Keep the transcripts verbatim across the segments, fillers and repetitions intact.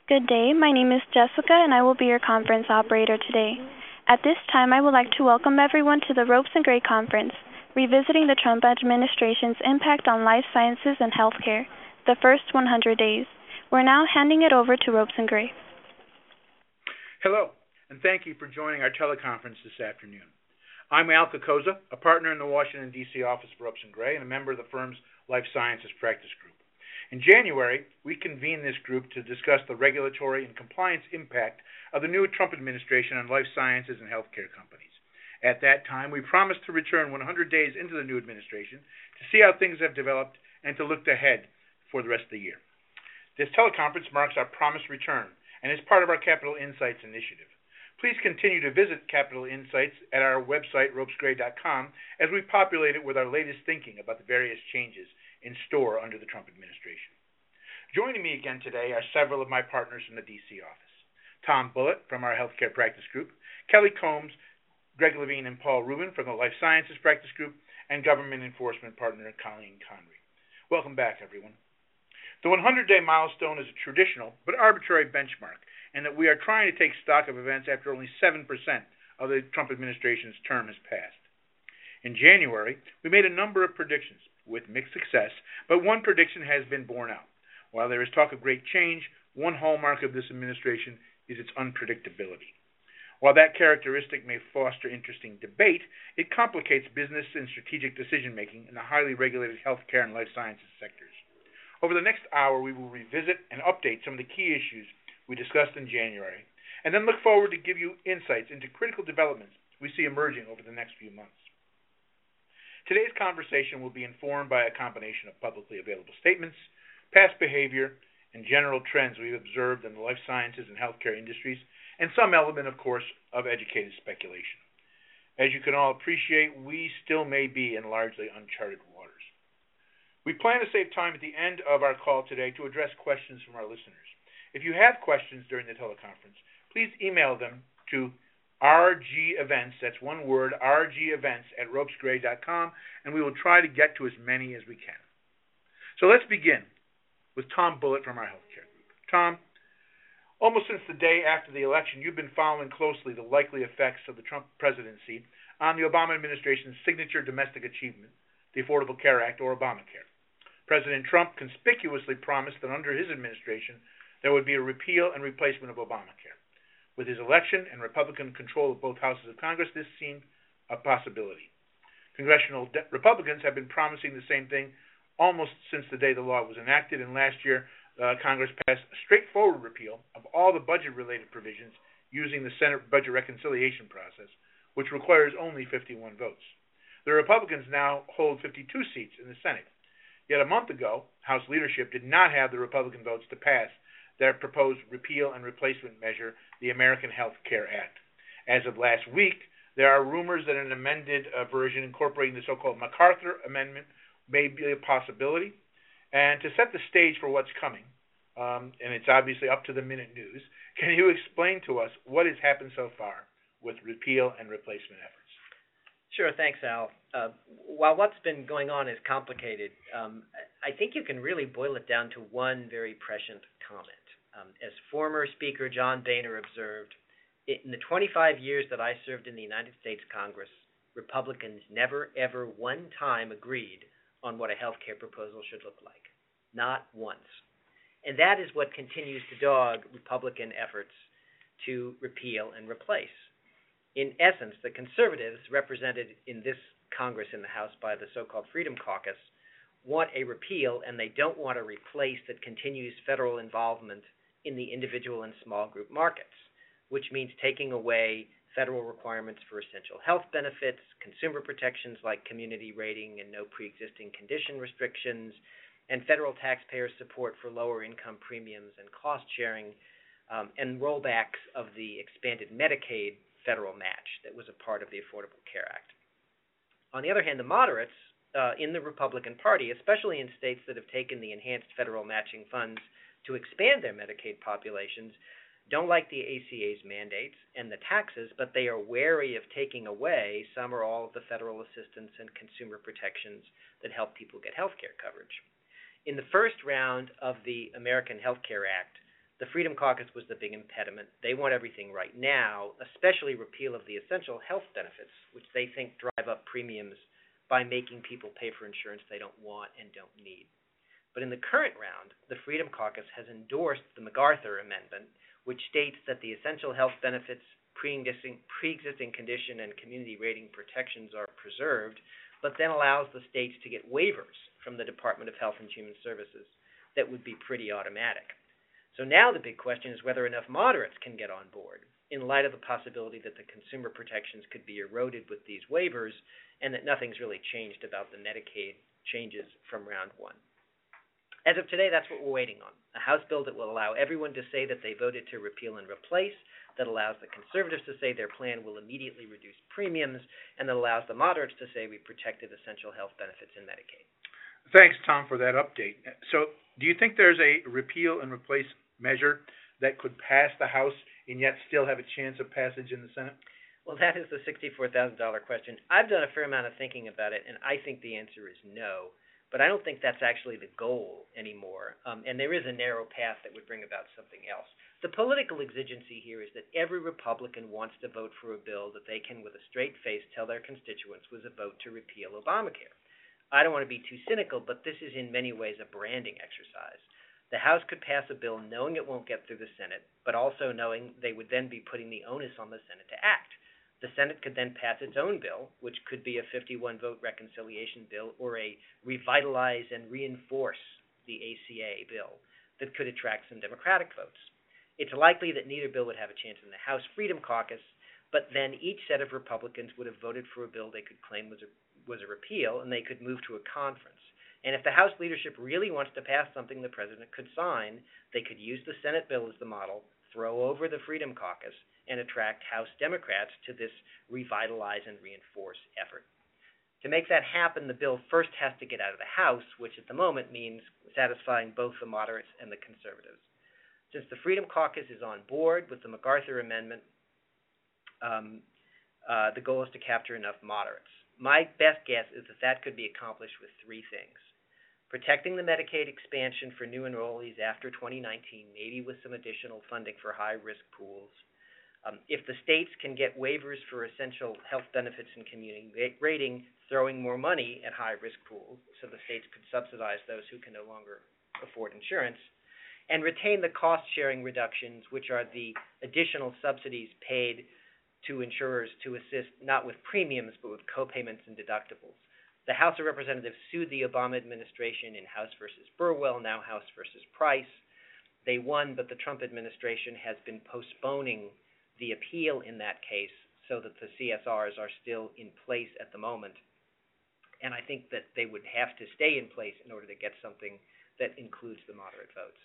Good day. My name is Jessica, and I will be your conference operator today. At this time, I would like to welcome everyone to the Ropes and Gray Conference, revisiting the Trump administration's impact on life sciences and healthcare, the first one hundred days. We're now handing it over to Ropes and Gray. Hello, and thank you for joining our teleconference this afternoon. I'm Al Kokoza, a partner in the Washington, D C office of Ropes and Gray and a member of the firm's Life Sciences Practice Group. In January, we convened this group to discuss the regulatory and compliance impact of the new Trump administration on life sciences and healthcare companies. At that time, we promised to return one hundred days into the new administration to see how things have developed and to look ahead for the rest of the year. This teleconference marks our promised return and is part of our Capital Insights initiative. Please continue to visit Capital Insights at our website, ropes gray dot com, as we populate it with our latest thinking about the various changes in store under the Trump administration. Joining me again today are several of my partners from the D C office. Tom Bullitt from our Healthcare Practice Group, Kelly Combs, Greg Levine, and Paul Rubin from the Life Sciences Practice Group, and Government Enforcement Partner Colleen Conry. Welcome back, everyone. The one hundred day milestone is a traditional but arbitrary benchmark, and that we are trying to take stock of events after only seven percent of the Trump administration's term has passed. In January, we made a number of predictions with mixed success, but one prediction has been borne out. While there is talk of great change, one hallmark of this administration is its unpredictability. While that characteristic may foster interesting debate, it complicates business and strategic decision-making in the highly regulated healthcare and life sciences sectors. Over the next hour, we will revisit and update some of the key issues we discussed in January, and then look forward to give you insights into critical developments we see emerging over the next few months. Today's conversation will be informed by a combination of publicly available statements, past behavior, and general trends we've observed in the life sciences and healthcare industries, and some element, of course, of educated speculation. As you can all appreciate, we still may be in largely uncharted waters. We plan to save time at the end of our call today to address questions from our listeners. If you have questions during the teleconference, please email them to R G Events, that's one word, R G Events at ropes gray dot com, and we will try to get to as many as we can. So let's begin with Tom Bullitt from our healthcare group. Tom, almost since the day after the election, you've been following closely the likely effects of the Trump presidency on the Obama administration's signature domestic achievement, the Affordable Care Act, or Obamacare. President Trump conspicuously promised that under his administration there would be a repeal and replacement of Obamacare. With his election and Republican control of both houses of Congress, this seemed a possibility. Congressional de- Republicans have been promising the same thing almost since the day the law was enacted, and last year uh, Congress passed a straightforward repeal of all the budget-related provisions using the Senate budget reconciliation process, which requires only fifty-one votes. The Republicans now hold fifty-two seats in the Senate. Yet a month ago, House leadership did not have the Republican votes to pass their proposed repeal and replacement measure, the American Health Care Act. As of last week, there are rumors that an amended uh, version incorporating the so-called MacArthur Amendment may be a possibility. And to set the stage for what's coming, um, and it's obviously up to the minute news, can you explain to us what has happened so far with repeal and replacement efforts? Sure, thanks, Al. Uh, while what's been going on is complicated, um, I think you can really boil it down to one very prescient comment. Um, as former Speaker John Boehner observed, in the twenty-five years that I served in the United States Congress, Republicans never, ever one time agreed on what a health care proposal should look like. Not once. And that is what continues to dog Republican efforts to repeal and replace. In essence, the conservatives, represented in this Congress in the House by the so-called Freedom Caucus, want a repeal, and they don't want a replace that continues federal involvement in the individual and small group markets, which means taking away federal requirements for essential health benefits, consumer protections like community rating and no pre-existing condition restrictions, and federal taxpayer support for lower income premiums and cost sharing, um, and rollbacks of the expanded Medicaid federal match that was a part of the Affordable Care Act. On the other hand, the moderates uh, in the Republican Party, especially in states that have taken the enhanced federal matching funds to expand their Medicaid populations, don't like the A C A's mandates and the taxes, but they are wary of taking away some or all of the federal assistance and consumer protections that help people get health care coverage. In the first round of the American Health Care Act, The Freedom Caucus was the big impediment. They want everything right now, especially repeal of the essential health benefits, which they think drive up premiums by making people pay for insurance they don't want and don't need. But in the current round, the Freedom Caucus has endorsed the MacArthur Amendment, which states that the essential health benefits, pre-existing, pre-existing condition, and community rating protections are preserved, but then allows the states to get waivers from the Department of Health and Human Services that would be pretty automatic. So now the big question is whether enough moderates can get on board, in light of the possibility that the consumer protections could be eroded with these waivers, and that nothing's really changed about the Medicaid changes from round one. As of today, that's what we're waiting on, a House bill that will allow everyone to say that they voted to repeal and replace, that allows the conservatives to say their plan will immediately reduce premiums, and that allows the moderates to say we protected essential health benefits in Medicaid. Thanks, Tom, for that update. So do you think there's a repeal and replace measure that could pass the House and yet still have a chance of passage in the Senate? Well, that is the sixty-four thousand dollars question. I've done a fair amount of thinking about it, and I think the answer is no. But I don't think that's actually the goal anymore. Um, and there is a narrow path that would bring about something else. The political exigency here is that every Republican wants to vote for a bill that they can, with a straight face, tell their constituents was a vote to repeal Obamacare. I don't want to be too cynical, but this is in many ways a branding exercise. The House could pass a bill knowing it won't get through the Senate, but also knowing they would then be putting the onus on the Senate to act. The Senate could then pass its own bill, which could be a fifty-one vote reconciliation bill or a revitalize and reinforce the A C A bill that could attract some Democratic votes. It's likely that neither bill would have a chance in the House Freedom Caucus, but then each set of Republicans would have voted for a bill they could claim was a, was a repeal, and they could move to a conference. And if the House leadership really wants to pass something the president could sign, they could use the Senate bill as the model, throw over the Freedom Caucus, and attract House Democrats to this revitalize and reinforce effort. To make that happen, the bill first has to get out of the House, which at the moment means satisfying both the moderates and the conservatives. Since the Freedom Caucus is on board with the MacArthur Amendment, um, uh, the goal is to capture enough moderates. My best guess is that that could be accomplished with three things. Protecting the Medicaid expansion for new enrollees after twenty nineteen, maybe with some additional funding for high-risk pools. Um, if the states can get waivers for essential health benefits and community rating, throwing more money at high-risk pools, so the states could subsidize those who can no longer afford insurance, and retain the cost-sharing reductions, which are the additional subsidies paid to insurers to assist not with premiums, but with co-payments and deductibles. The House of Representatives sued the Obama administration in House versus Burwell, now House versus Price. They won, but the Trump administration has been postponing the appeal in that case so that the C S Rs are still in place at the moment. And I think that they would have to stay in place in order to get something that includes the moderate votes.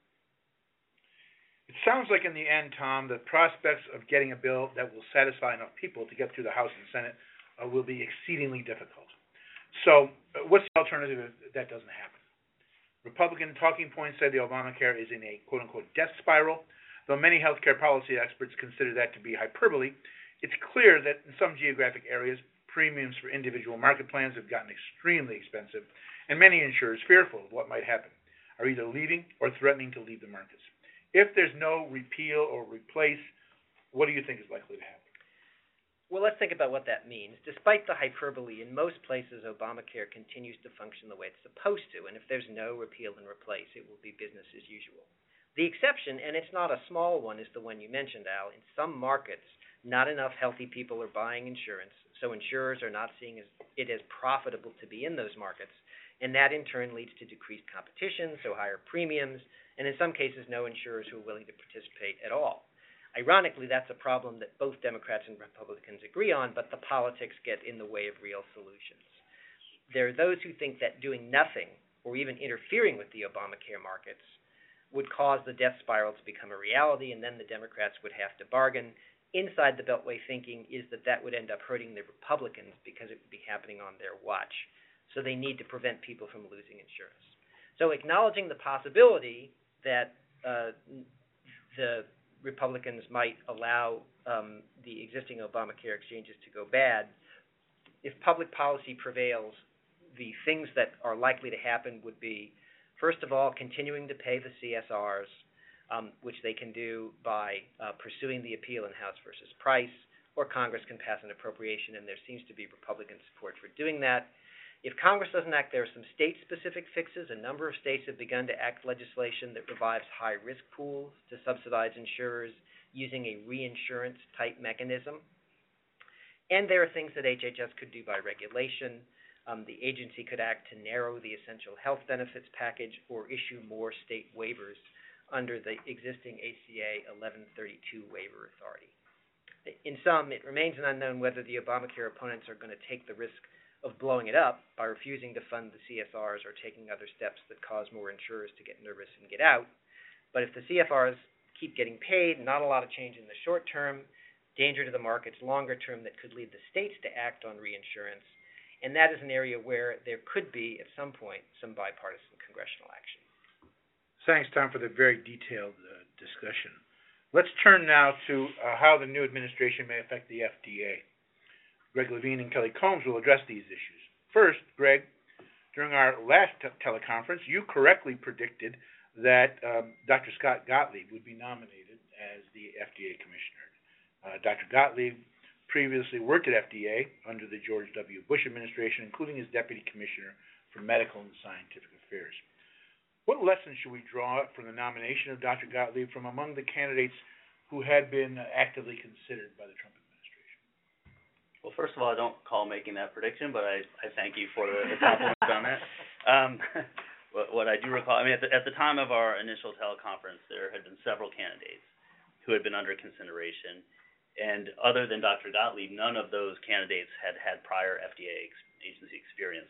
It sounds like in the end, Tom, the prospects of getting a bill that will satisfy enough people to get through the House and Senate uh, will be exceedingly difficult. So uh, what's the alternative if that doesn't happen? Republican talking points say the Obamacare is in a quote-unquote death spiral. Though many healthcare policy experts consider that to be hyperbole, it's clear that in some geographic areas, premiums for individual market plans have gotten extremely expensive, and many insurers, fearful of what might happen, are either leaving or threatening to leave the markets. If there's no repeal or replace, what do you think is likely to happen? Well, let's think about what that means. Despite the hyperbole, in most places, Obamacare continues to function the way it's supposed to, and if there's no repeal and replace, it will be business as usual. The exception, and it's not a small one, is the one you mentioned, Al. In some markets, not enough healthy people are buying insurance, so insurers are not seeing it as profitable to be in those markets, and that in turn leads to decreased competition, so higher premiums, and in some cases, no insurers who are willing to participate at all. Ironically, that's a problem that both Democrats and Republicans agree on, but the politics get in the way of real solutions. There are those who think that doing nothing, or even interfering with the Obamacare markets, would cause the death spiral to become a reality, and then the Democrats would have to bargain. Inside the Beltway thinking is that that would end up hurting the Republicans because it would be happening on their watch. So they need to prevent people from losing insurance. So acknowledging the possibility that uh, the Republicans might allow um, the existing Obamacare exchanges to go bad, if public policy prevails, the things that are likely to happen would be, first of all, continuing to pay the C S Rs, um, which they can do by uh, pursuing the appeal in House versus Price, or Congress can pass an appropriation, and there seems to be Republican support for doing that. If Congress doesn't act, there are some state-specific fixes. A number of states have begun to act legislation that revives high-risk pools to subsidize insurers using a reinsurance-type mechanism. And there are things that H H S could do by regulation. Um, the agency could act to narrow the essential health benefits package or issue more state waivers under the existing A C A eleven thirty-two waiver authority. In sum, it remains an unknown whether the Obamacare opponents are going to take the risk of blowing it up by refusing to fund the C F Rs or taking other steps that cause more insurers to get nervous and get out. But if the C F Rs keep getting paid, not a lot of change in the short term, danger to the markets longer term that could lead the states to act on reinsurance, and that is an area where there could be, at some point, some bipartisan congressional action. Thanks, Tom, for the very detailed uh, discussion. Let's turn now to uh, how the new administration may affect the F D A. Greg Levine and Kelly Combs will address these issues. First, Greg, during our last te- teleconference, you correctly predicted that um, Doctor Scott Gottlieb would be nominated as the F D A commissioner. Uh, Doctor Gottlieb previously worked at F D A under the George W. Bush administration, including as deputy commissioner for medical and scientific affairs. What lessons should we draw from the nomination of Doctor Gottlieb from among the candidates who had been actively considered by the Trump administration? Well, first of all, I don't call making that prediction, but I, I thank you for the, the compliments on that. Um, what, what I do recall, I mean, at the, at the time of our initial teleconference, there had been several candidates who had been under consideration, and other than Doctor Gottlieb, none of those candidates had had prior F D A ex- agency experience.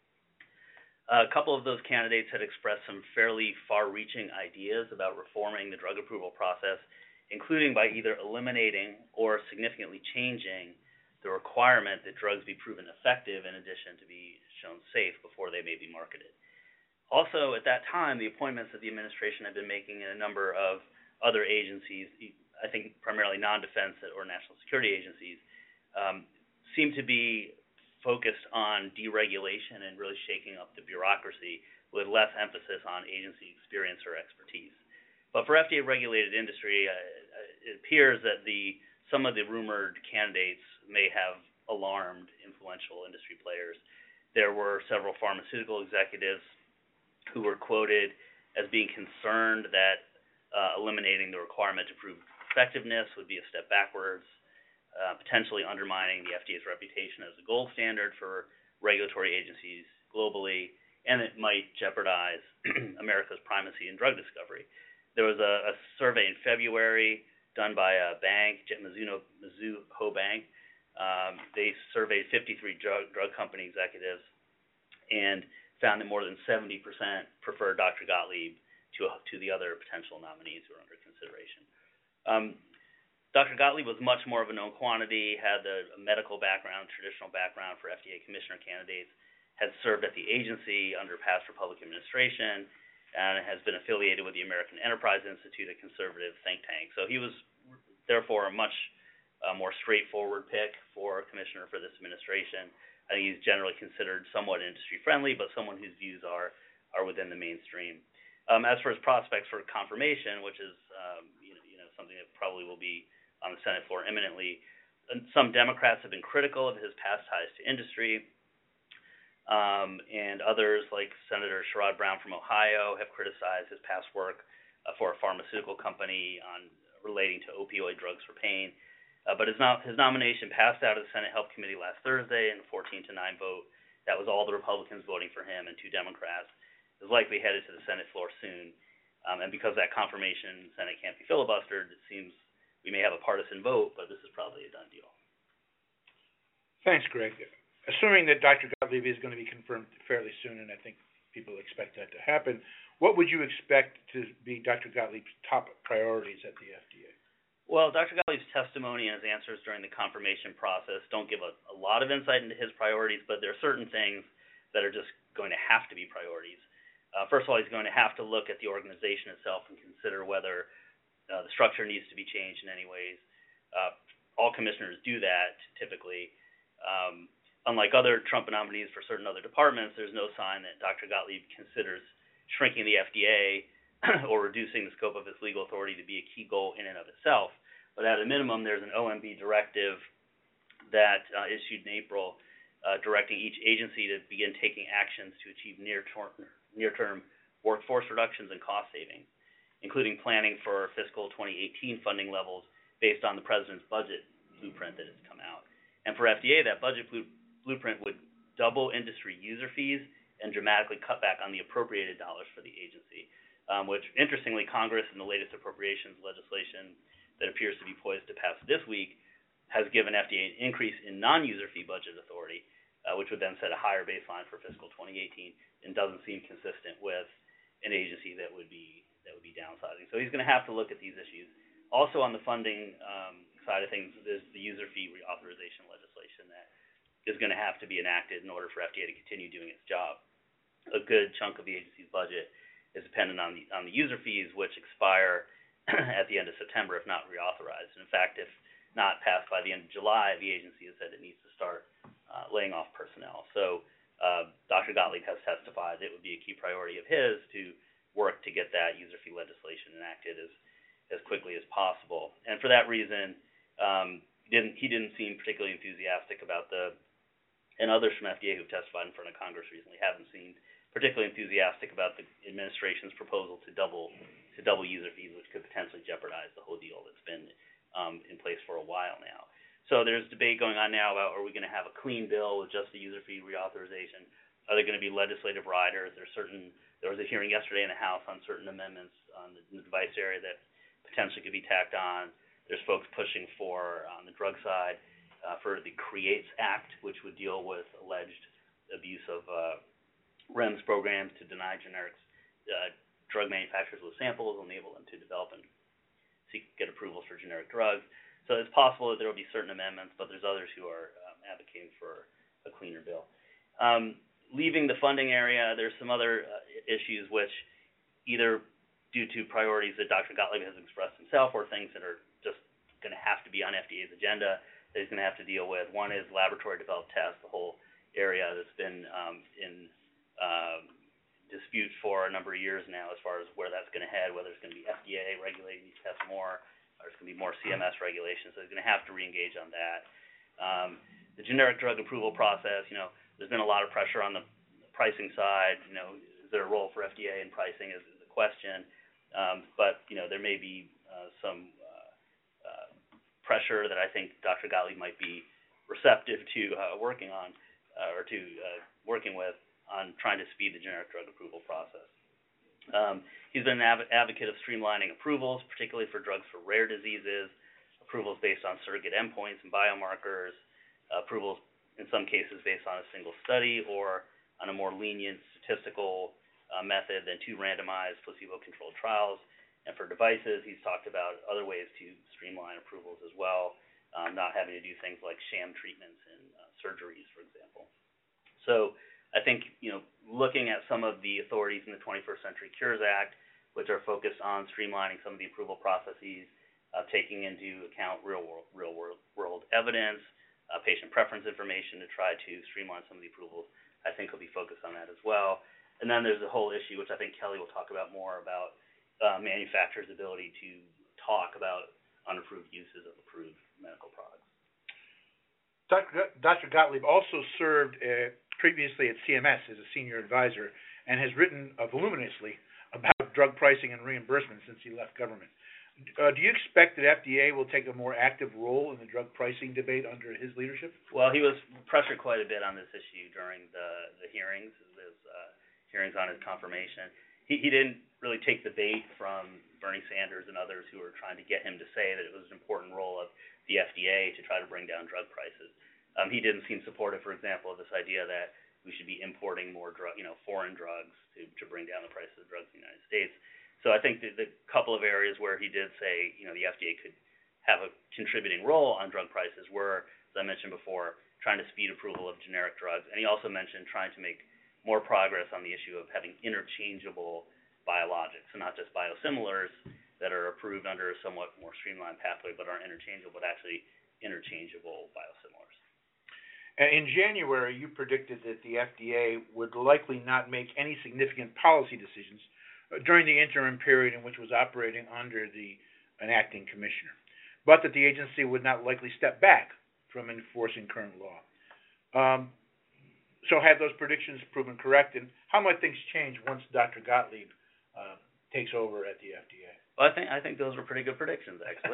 Uh, a couple of those candidates had expressed some fairly far-reaching ideas about reforming the drug approval process, including by either eliminating or significantly changing the requirement that drugs be proven effective in addition to be shown safe before they may be marketed. Also, at that time, the appointments that the administration had been making in a number of other agencies, I think primarily non-defense or national security agencies, um, seemed to be focused on deregulation and really shaking up the bureaucracy with less emphasis on agency experience or expertise. But for F D A-regulated industry, uh, it appears that the some of the rumored candidates may have alarmed influential industry players. There were several pharmaceutical executives who were quoted as being concerned that uh, eliminating the requirement to prove effectiveness would be a step backwards, uh, potentially undermining the F D A's reputation as a gold standard for regulatory agencies globally, and it might jeopardize America's primacy in drug discovery. There was a, a survey in February done by a bank, Mizuho, Mizuho Bank. Um, they surveyed fifty-three drug, drug company executives and found that more than seventy percent preferred Doctor Gottlieb to, to the other potential nominees who are under consideration. Um, Doctor Gottlieb was much more of a known quantity, had a, a medical background, traditional background for F D A commissioner candidates, had served at the agency under past Republican administration, and has been affiliated with the American Enterprise Institute, a conservative think tank. So he was, therefore, a much uh, more straightforward pick for commissioner for this administration. I think he's generally considered somewhat industry-friendly, but someone whose views are are within the mainstream. Um, as for his prospects for confirmation, which is um, you know, you know something that probably will be on the Senate floor imminently, some Democrats have been critical of his past ties to industry. Um, and others, like Senator Sherrod Brown from Ohio, have criticized his past work uh, for a pharmaceutical company on relating to opioid drugs for pain. Uh, but his, no- his nomination passed out of the Senate Health Committee last Thursday in a fourteen to nine vote. That was all the Republicans voting for him and two Democrats. Is likely headed to the Senate floor soon. Um, and because that confirmation in the Senate can't be filibustered, it seems we may have a partisan vote, but this is probably a done deal. Thanks, Greg. Assuming that Doctor Gottlieb is going to be confirmed fairly soon, and I think people expect that to happen, what would you expect to be Doctor Gottlieb's top priorities at the F D A? Well, Doctor Gottlieb's testimony and his answers during the confirmation process don't give a, a lot of insight into his priorities, but there are certain things that are just going to have to be priorities. Uh, first of all, he's going to have to look at the organization itself and consider whether uh, the structure needs to be changed in any ways. Uh, all commissioners do that typically. Um, unlike other Trump nominees for certain other departments, there's no sign that Doctor Gottlieb considers shrinking the F D A or reducing the scope of its legal authority to be a key goal in and of itself. But at a minimum, there's an O M B directive that uh, issued in April uh, directing each agency to begin taking actions to achieve near-term, near-term workforce reductions and cost savings, including planning for fiscal twenty eighteen funding levels based on the President's budget blueprint that has come out. And for F D A, that budget blueprint would double industry user fees and dramatically cut back on the appropriated dollars for the agency, um, which, interestingly, Congress in the latest appropriations legislation that appears to be poised to pass this week has given F D A an increase in non-user fee budget authority, uh, which would then set a higher baseline for fiscal twenty eighteen, and doesn't seem consistent with an agency that would be that would be downsizing. So he's going to have to look at these issues. Also, on the funding um, side of things, there's the user fee reauthorization legislation that is going to have to be enacted in order for F D A to continue doing its job. A good chunk of the agency's budget is dependent on the on the user fees, which expire at the end of September if not reauthorized. And in fact, if not passed by the end of July, the agency has said it needs to start uh, laying off personnel. So uh, Doctor Gottlieb has testified it would be a key priority of his to work to get that user fee legislation enacted as as quickly as possible. And for that reason, um, didn't he didn't seem particularly enthusiastic about the, and others from F D A who've testified in front of Congress recently haven't seemed particularly enthusiastic about the administration's proposal to double to double user fees, which could potentially jeopardize the whole deal that's been um, in place for a while now. So there's debate going on now about, are we going to have a clean bill with just the user fee reauthorization? Are there going to be legislative riders? There's certain there was a hearing yesterday in the House on certain amendments on the, in the device area that potentially could be tacked on. There's folks pushing for, on the drug side, uh, for the CREATES Act, which would deal with alleged abuse of uh, R E M S programs to deny generics uh, drug manufacturers with samples, enable them to develop and seek get approvals for generic drugs. So it's possible that there will be certain amendments, but there's others who are um, advocating for a cleaner bill. Um, leaving the funding area, there's some other uh, issues which either due to priorities that Doctor Gottlieb has expressed himself or things that are just going to have to be on F D A's agenda that he's going to have to deal with. One is laboratory-developed tests, the whole area that's been um, in um, dispute for a number of years now as far as where that's going to head, whether it's going to be F D A regulating these tests more or it's going to be more C M S regulations. So he's going to have to re-engage on that. Um, the generic drug approval process, you know, there's been a lot of pressure on the pricing side. You know, is there a role for F D A in pricing is, is a question. Um, but, you know, there may be uh, some uh, uh, pressure that I think Doctor Gottlieb might be receptive to uh, working on uh, or to uh, working with on trying to speed the generic drug approval process. Um, he's been an av- advocate of streamlining approvals, particularly for drugs for rare diseases, approvals based on surrogate endpoints and biomarkers, uh, approvals in some cases based on a single study or on a more lenient statistical uh, method than two randomized placebo-controlled trials. And for devices, he's talked about other ways to streamline approvals as well, um, not having to do things like sham treatments and uh, surgeries, for example. So I think, you know, looking at some of the authorities in the twenty-first Century Cures Act, which are focused on streamlining some of the approval processes, uh, taking into account real world, real world, world evidence, uh, patient preference information to try to streamline some of the approvals, I think will be focused on that as well. And then there's the whole issue, which I think Kelly will talk about more, about uh, manufacturers' ability to talk about unapproved uses of approved medical products. Doctor Gottlieb also served uh, previously at C M S as a senior advisor and has written uh, voluminously about drug pricing and reimbursement since he left government. Uh, do you expect that F D A will take a more active role in the drug pricing debate under his leadership? Well, he was pressured quite a bit on this issue during the, the hearings, his uh, hearings on his confirmation. He, he didn't really take the bait from Bernie Sanders and others who were trying to get him to say that it was an important role of the F D A to try to bring down drug prices. Um, he didn't seem supportive, for example, of this idea that we should be importing more drug, you know, foreign drugs to, to bring down the price of drugs in the United States. So I think that the couple of areas where he did say, you know, the F D A could have a contributing role on drug prices were, as I mentioned before, trying to speed approval of generic drugs. And he also mentioned trying to make more progress on the issue of having interchangeable biologics, so not just biosimilars that are approved under a somewhat more streamlined pathway but aren't interchangeable, but actually interchangeable biosimilars. In January, you predicted that the F D A would likely not make any significant policy decisions uh, during the interim period in which it was operating under the an acting commissioner, but that the agency would not likely step back from enforcing current law. Um, so have those predictions proven correct, and how might things change once Doctor Gottlieb uh, takes over at the F D A? Well, I think I think those were pretty good predictions, actually.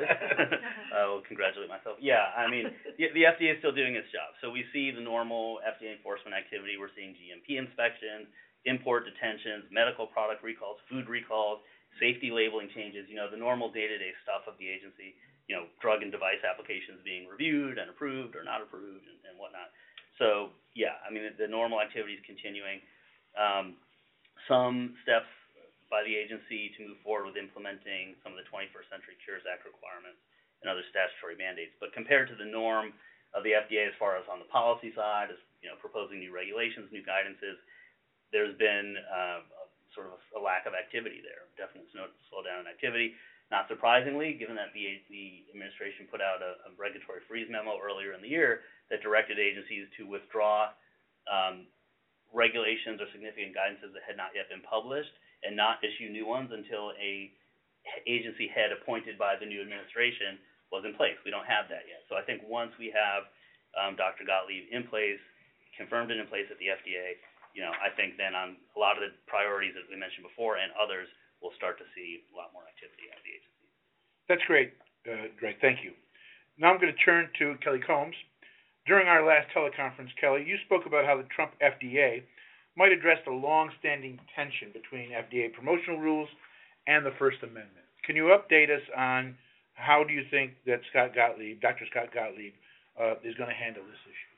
I will congratulate myself. Yeah, I mean, the, the F D A is still doing its job. So we see the normal F D A enforcement activity. We're seeing G M P inspections, import detentions, medical product recalls, food recalls, safety labeling changes. You know, the normal day-to-day stuff of the agency. You know, drug and device applications being reviewed and approved or not approved and, and whatnot. So yeah, I mean, the, the normal activity is continuing. Um, some steps by the agency to move forward with implementing some of the twenty-first Century Cures Act requirements and other statutory mandates. But compared to the norm of the F D A as far as on the policy side, as you know, proposing new regulations, new guidances, there's been uh, a, sort of a, a lack of activity there. Definitely slow, slow down in activity. Not surprisingly, given that the the administration put out a, a regulatory freeze memo earlier in the year that directed agencies to withdraw um, regulations or significant guidances that had not yet been published and not issue new ones until a agency head appointed by the new administration was in place. We don't have that yet. So I think once we have um, Doctor Gottlieb in place, confirmed and in place at the F D A, you know, I think then on a lot of the priorities that we mentioned before and others, we'll start to see a lot more activity at the agency. That's great, uh, Greg. Thank you. Now I'm going to turn to Kelly Combs. During our last teleconference, Kelly, you spoke about how the Trump F D A might address the long-standing tension between F D A promotional rules and the First Amendment. Can you update us on how do you think that Scott Gottlieb, Doctor Scott Gottlieb, uh, is going to handle this issue?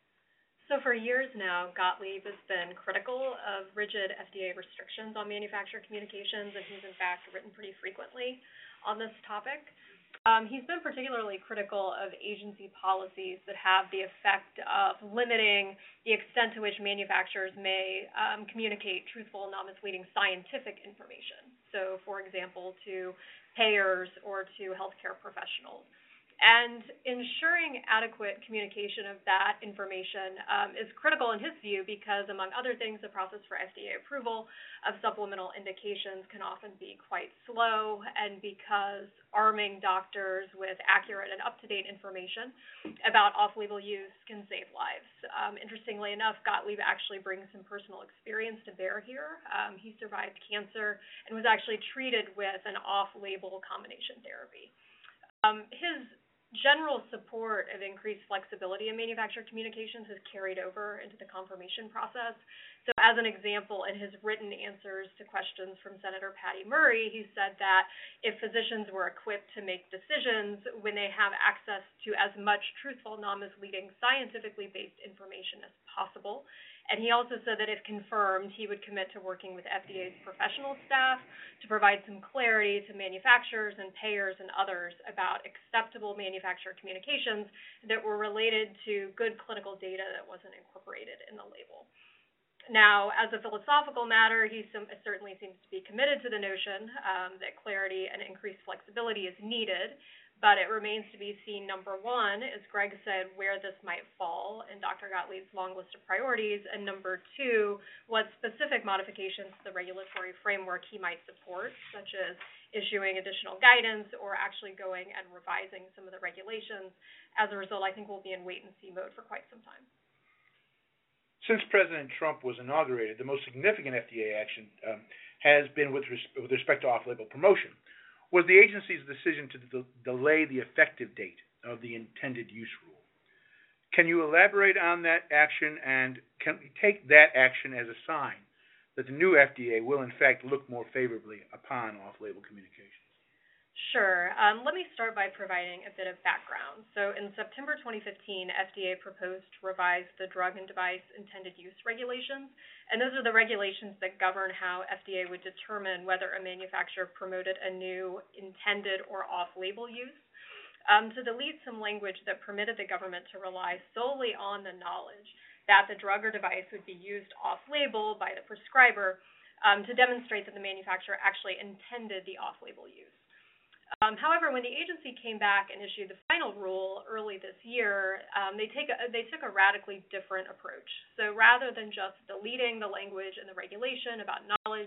So for years now, Gottlieb has been critical of rigid F D A restrictions on manufacturer communications, and he's in fact written pretty frequently on this topic. Um, he's been particularly critical of agency policies that have the effect of limiting the extent to which manufacturers may um, communicate truthful and non-misleading scientific information. So, for example, to payers or to healthcare professionals. And ensuring adequate communication of that information um, is critical in his view because, among other things, the process for F D A approval of supplemental indications can often be quite slow, and because arming doctors with accurate and up-to-date information about off-label use can save lives. Um, interestingly enough, Gottlieb actually brings some personal experience to bear here. Um, he survived cancer and was actually treated with an off-label combination therapy. Um, his general support of increased flexibility in manufacturer communications has carried over into the confirmation process. So as an example, in his written answers to questions from Senator Patty Murray, he said that if physicians were equipped to make decisions when they have access to as much truthful, non-misleading, scientifically based information as possible, and he also said that if confirmed, he would commit to working with F D A's professional staff to provide some clarity to manufacturers and payers and others about acceptable manufacturer communications that were related to good clinical data that wasn't incorporated in the label. Now, as a philosophical matter, he sim- certainly seems to be committed to the notion um, that clarity and increased flexibility is needed, but it remains to be seen, number one, as Greg said, where this might fall in Doctor Gottlieb's long list of priorities, and number two, what specific modifications to the regulatory framework he might support, such as issuing additional guidance or actually going and revising some of the regulations. As a result, I think we'll be in wait-and-see mode for quite some time. Since President Trump was inaugurated, the most significant F D A action um, has been with, res- with respect to off-label promotion, was the agency's decision to de- delay the effective date of the intended use rule. Can you elaborate on that action, and can we take that action as a sign that the new F D A will in fact look more favorably upon off-label communications? Sure. Um, let me start by providing a bit of background. So in September twenty fifteen, F D A proposed to revise the drug and device intended use regulations, and those are the regulations that govern how F D A would determine whether a manufacturer promoted a new intended or off-label use. Um, to delete some language that permitted the government to rely solely on the knowledge that the drug or device would be used off-label by the prescriber um, to demonstrate that the manufacturer actually intended the off-label use. Um, however, when the agency came back and issued the final rule early this year, um, they, take a, they took a radically different approach. So rather than just deleting the language in the regulation about knowledge,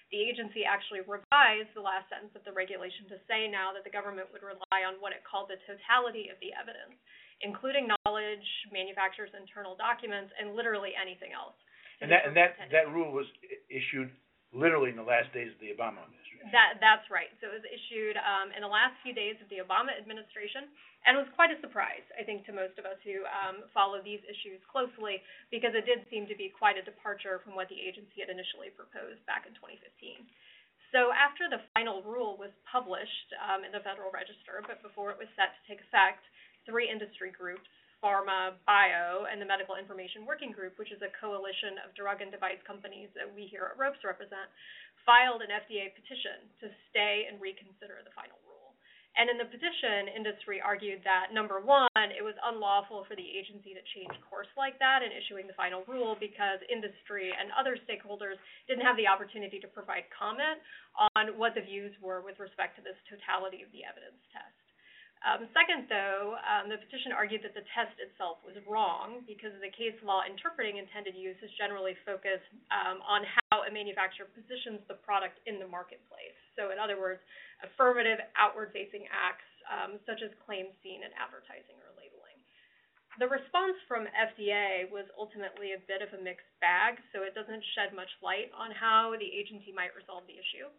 the agency actually revised the last sentence of the regulation to say now that the government would rely on what it called the totality of the evidence, including knowledge, manufacturer's internal documents, and literally anything else. And that and that, that rule was issued literally in the last days of the Obama administration. That that's right. So it was issued um, in the last few days of the Obama administration, and it was quite a surprise, I think, to most of us who um, follow these issues closely, because it did seem to be quite a departure from what the agency had initially proposed back in twenty fifteen. So after the final rule was published um, in the Federal Register, but before it was set to take effect, three industry groups, Pharma, Bio, and the Medical Information Working Group, which is a coalition of drug and device companies that we here at ROPES represent, filed an F D A petition to stay and reconsider the final rule. And in the petition, industry argued that, number one, it was unlawful for the agency to change course like that in issuing the final rule because industry and other stakeholders didn't have the opportunity to provide comment on what the views were with respect to this totality of the evidence test. Um, second, though, um, the petition argued that the test itself was wrong because the case law interpreting intended use is generally focused um, on how a manufacturer positions the product in the marketplace. So, in other words, affirmative, outward-facing acts um, such as claims seen in advertising or labeling. The response from F D A was ultimately a bit of a mixed bag, so it doesn't shed much light on how the agency might resolve the issue.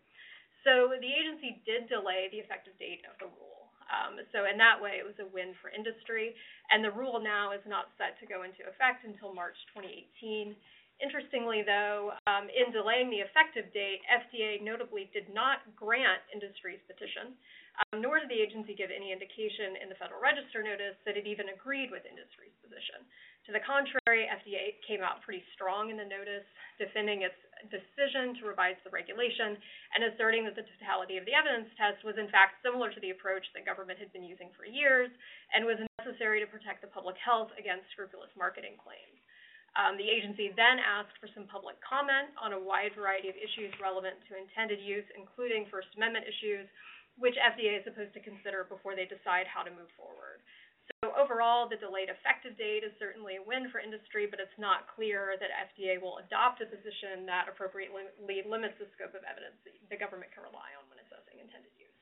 So the agency did delay the effective date of the rule. Um, so in that way, it was a win for industry, and the rule now is not set to go into effect until March twenty eighteen. Interestingly, though, um, in delaying the effective date, F D A notably did not grant industry's petition, um, nor did the agency give any indication in the Federal Register notice that it even agreed with industry's position. To the contrary, F D A came out pretty strong in the notice, defending its decision to revise the regulation and asserting that the totality of the evidence test was in fact similar to the approach that government had been using for years and was necessary to protect the public health against scrupulous marketing claims. Um, the agency then asked for some public comment on a wide variety of issues relevant to intended use, including First Amendment issues, which F D A is supposed to consider before they decide how to move forward. So overall, the delayed effective date is certainly a win for industry, but it's not clear that F D A will adopt a position that appropriately limits the scope of evidence that the government can rely on when assessing intended use.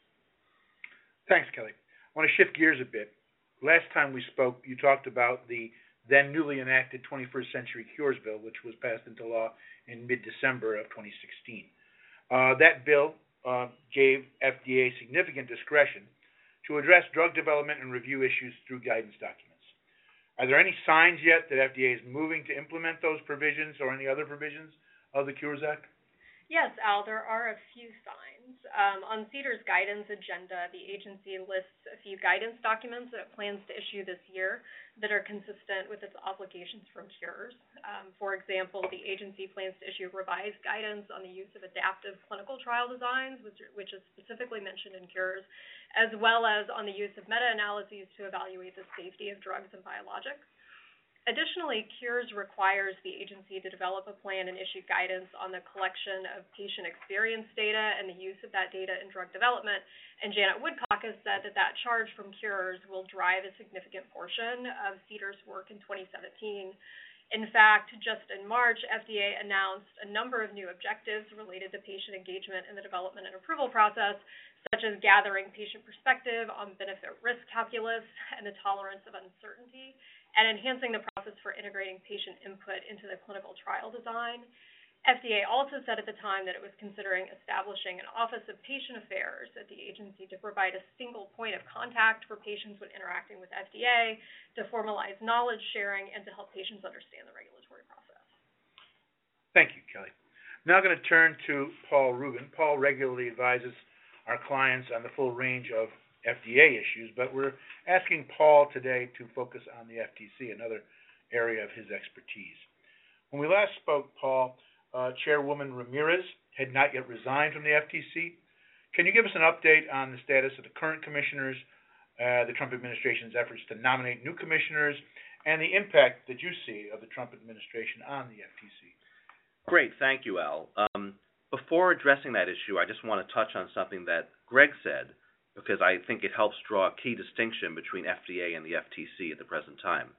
Thanks, Kelly. I want to shift gears a bit. Last time we spoke, you talked about the then newly enacted twenty-first Century Cures Bill, which was passed into law in mid-December of twenty sixteen. Uh, that bill uh, gave F D A significant discretion to address drug development and review issues through guidance documents. Are there any signs yet that F D A is moving to implement those provisions or any other provisions of the Cures Act? Yes, Al, there are a few signs. Um, on CDER's guidance agenda, the agency lists a few guidance documents that it plans to issue this year that are consistent with its obligations from Cures. Um, for example, the agency plans to issue revised guidance on the use of adaptive clinical trial designs, which, which is specifically mentioned in Cures, as well as on the use of meta-analyses to evaluate the safety of drugs and biologics. Additionally, Cures requires the agency to develop a plan and issue guidance on the collection of patient experience data and the use of that data in drug development. And Janet Woodcock has said that that charge from Cures will drive a significant portion of CDER's work in twenty seventeen. In fact, just in March, F D A announced a number of new objectives related to patient engagement in the development and approval process, such as gathering patient perspective on benefit-risk calculus and the tolerance of uncertainty, and enhancing the process for integrating patient input into the clinical trial design. F D A also said at the time that it was considering establishing an Office of Patient Affairs at the agency to provide a single point of contact for patients when interacting with F D A, to formalize knowledge sharing, and to help patients understand the regulatory process. Thank you, Kelly. Now I'm going to turn to Paul Rubin. Paul regularly advises our clients on the full range of F D A issues, but we're asking Paul today to focus on the F T C, another area of his expertise. When we last spoke, Paul, uh, Chairwoman Ramirez had not yet resigned from the F T C. Can you give us an update on the status of the current commissioners, uh, the Trump administration's efforts to nominate new commissioners, and the impact that you see of the Trump administration on the F T C? Great, thank you, Al. Um, before addressing that issue, I just want to touch on something that Greg said, because I think it helps draw a key distinction between F D A and the F T C at the present time.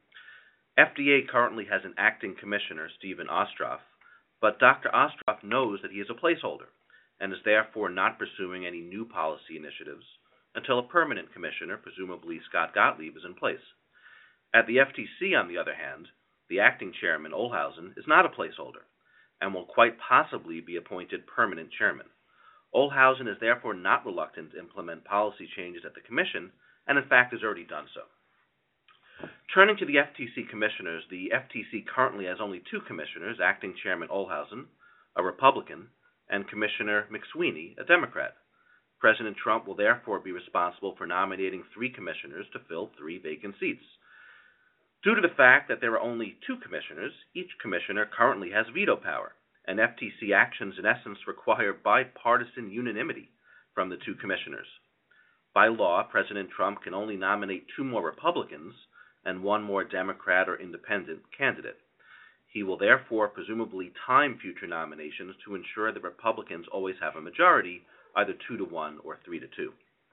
F D A currently has an acting commissioner, Stephen Ostroff, but Doctor Ostroff knows that he is a placeholder. and is therefore not pursuing any new policy initiatives until a permanent commissioner, presumably Scott Gottlieb, is in place. At the F T C, on the other hand, the acting chairman, Ohlhausen, is not a placeholder and will quite possibly be appointed permanent chairman. Ohlhausen is therefore not reluctant to implement policy changes at the Commission, and in fact has already done so. Turning to the F T C commissioners, the F T C currently has only two commissioners, acting chairman Ohlhausen, a Republican, and Commissioner McSweeney, a Democrat. President Trump will therefore be responsible for nominating three commissioners to fill three vacant seats. Due to the fact that there are only two commissioners, each commissioner currently has veto power, and F T C actions in essence require bipartisan unanimity from the two commissioners. By law, President Trump can only nominate two more Republicans and one more Democrat or independent candidate. He will therefore presumably time future nominations to ensure that Republicans always have a majority, either two to one or three to two.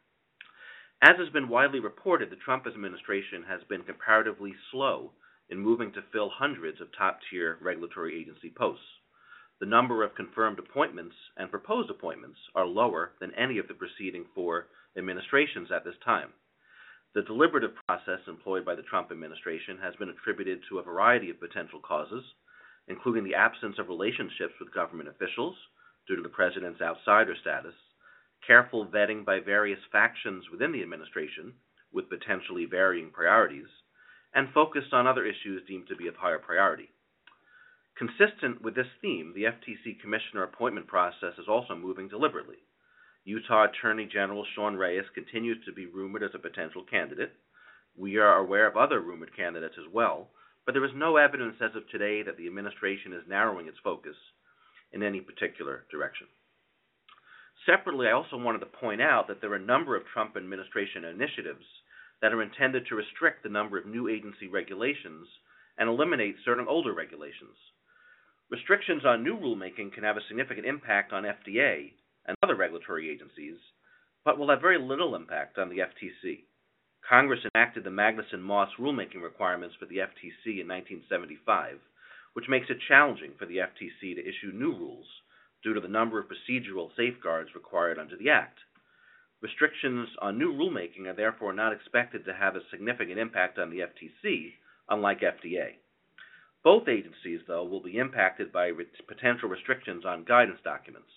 As has been widely reported, the Trump administration has been comparatively slow in moving to fill hundreds of top-tier regulatory agency posts. The number of confirmed appointments and proposed appointments are lower than any of the preceding four administrations at this time. The deliberative process employed by the Trump administration has been attributed to a variety of potential causes, including the absence of relationships with government officials due to the president's outsider status, careful vetting by various factions within the administration with potentially varying priorities, and focused on other issues deemed to be of higher priority. Consistent with this theme, the F T C commissioner appointment process is also moving deliberately. Utah Attorney General Sean Reyes continues to be rumored as a potential candidate. We are aware of other rumored candidates as well, but there is no evidence as of today that the administration is narrowing its focus in any particular direction. Separately, I also wanted to point out that there are a number of Trump administration initiatives that are intended to restrict the number of new agency regulations and eliminate certain older regulations. Restrictions on new rulemaking can have a significant impact on F D A and other regulatory agencies, but will have very little impact on the F T C. Congress enacted the Magnuson-Moss rulemaking requirements for the F T C in nineteen seventy-five, which makes it challenging for the F T C to issue new rules due to the number of procedural safeguards required under the Act. Restrictions on new rulemaking are therefore not expected to have a significant impact on the F T C, unlike F D A. Both agencies, though, will be impacted by re- potential restrictions on guidance documents.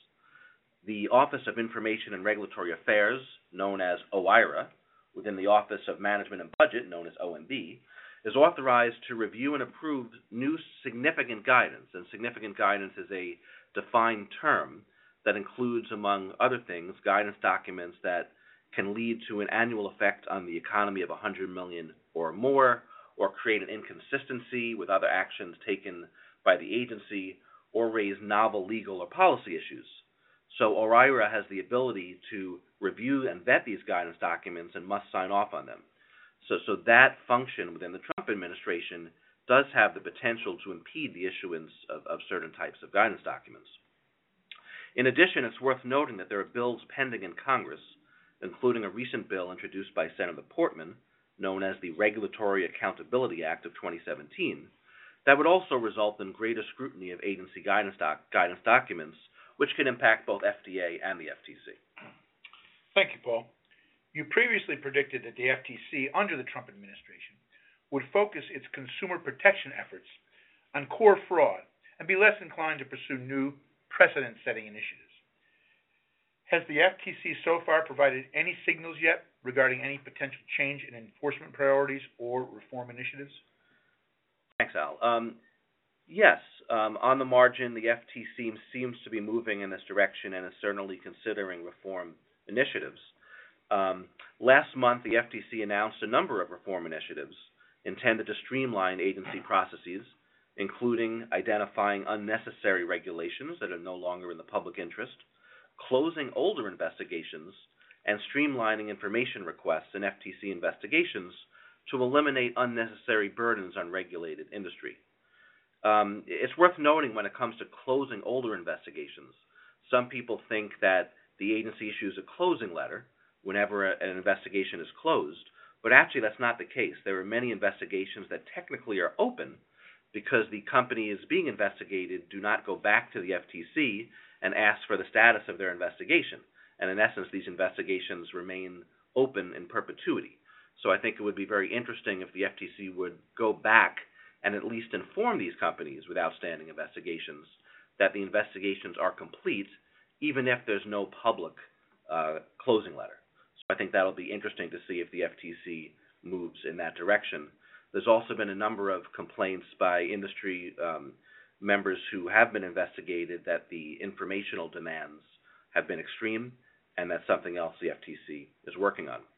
The Office of Information and Regulatory Affairs, known as OIRA, within the Office of Management and Budget, known as O M B, is authorized to review and approve new significant guidance, and significant guidance is a defined term that includes, among other things, guidance documents that can lead to an annual effect on the economy of one hundred million dollars or more, or create an inconsistency with other actions taken by the agency, or raise novel legal or policy issues. So OIRA has the ability to review and vet these guidance documents and must sign off on them. So, so that function within the Trump administration does have the potential to impede the issuance of, of certain types of guidance documents. In addition, it's worth noting that there are bills pending in Congress, including a recent bill introduced by Senator Portman, known as the Regulatory Accountability Act of twenty seventeen, that would also result in greater scrutiny of agency guidance, doc- guidance documents, which can impact both F D A and the F T C. Thank you, Paul. You previously predicted that the F T C, under the Trump administration, would focus its consumer protection efforts on core fraud and be less inclined to pursue new precedent-setting initiatives. Has the F T C so far provided any signals yet regarding any potential change in enforcement priorities or reform initiatives? Thanks, Al. Um, yes, um, on the margin, the F T C seems to be moving in this direction and is certainly considering reform initiatives. Um, last month, the F T C announced a number of reform initiatives intended to streamline agency processes, including identifying unnecessary regulations that are no longer in the public interest, closing older investigations, and streamlining information requests in F T C investigations to eliminate unnecessary burdens on regulated industry. Um, it's worth noting when it comes to closing older investigations, some people think that the agency issues a closing letter whenever a, an investigation is closed, but actually that's not the case. There are many investigations that technically are open because the company is being investigated do not go back to the F T C and ask for the status of their investigation. And in essence, these investigations remain open in perpetuity. So I think it would be very interesting if the F T C would go back and at least inform these companies with outstanding investigations that the investigations are complete, even if there's no public uh, closing letter. So I think that'll be interesting to see if the F T C moves in that direction. There's also been a number of complaints by industry um, members who have been investigated that the informational demands have been extreme, and that's something else the F T C is working on.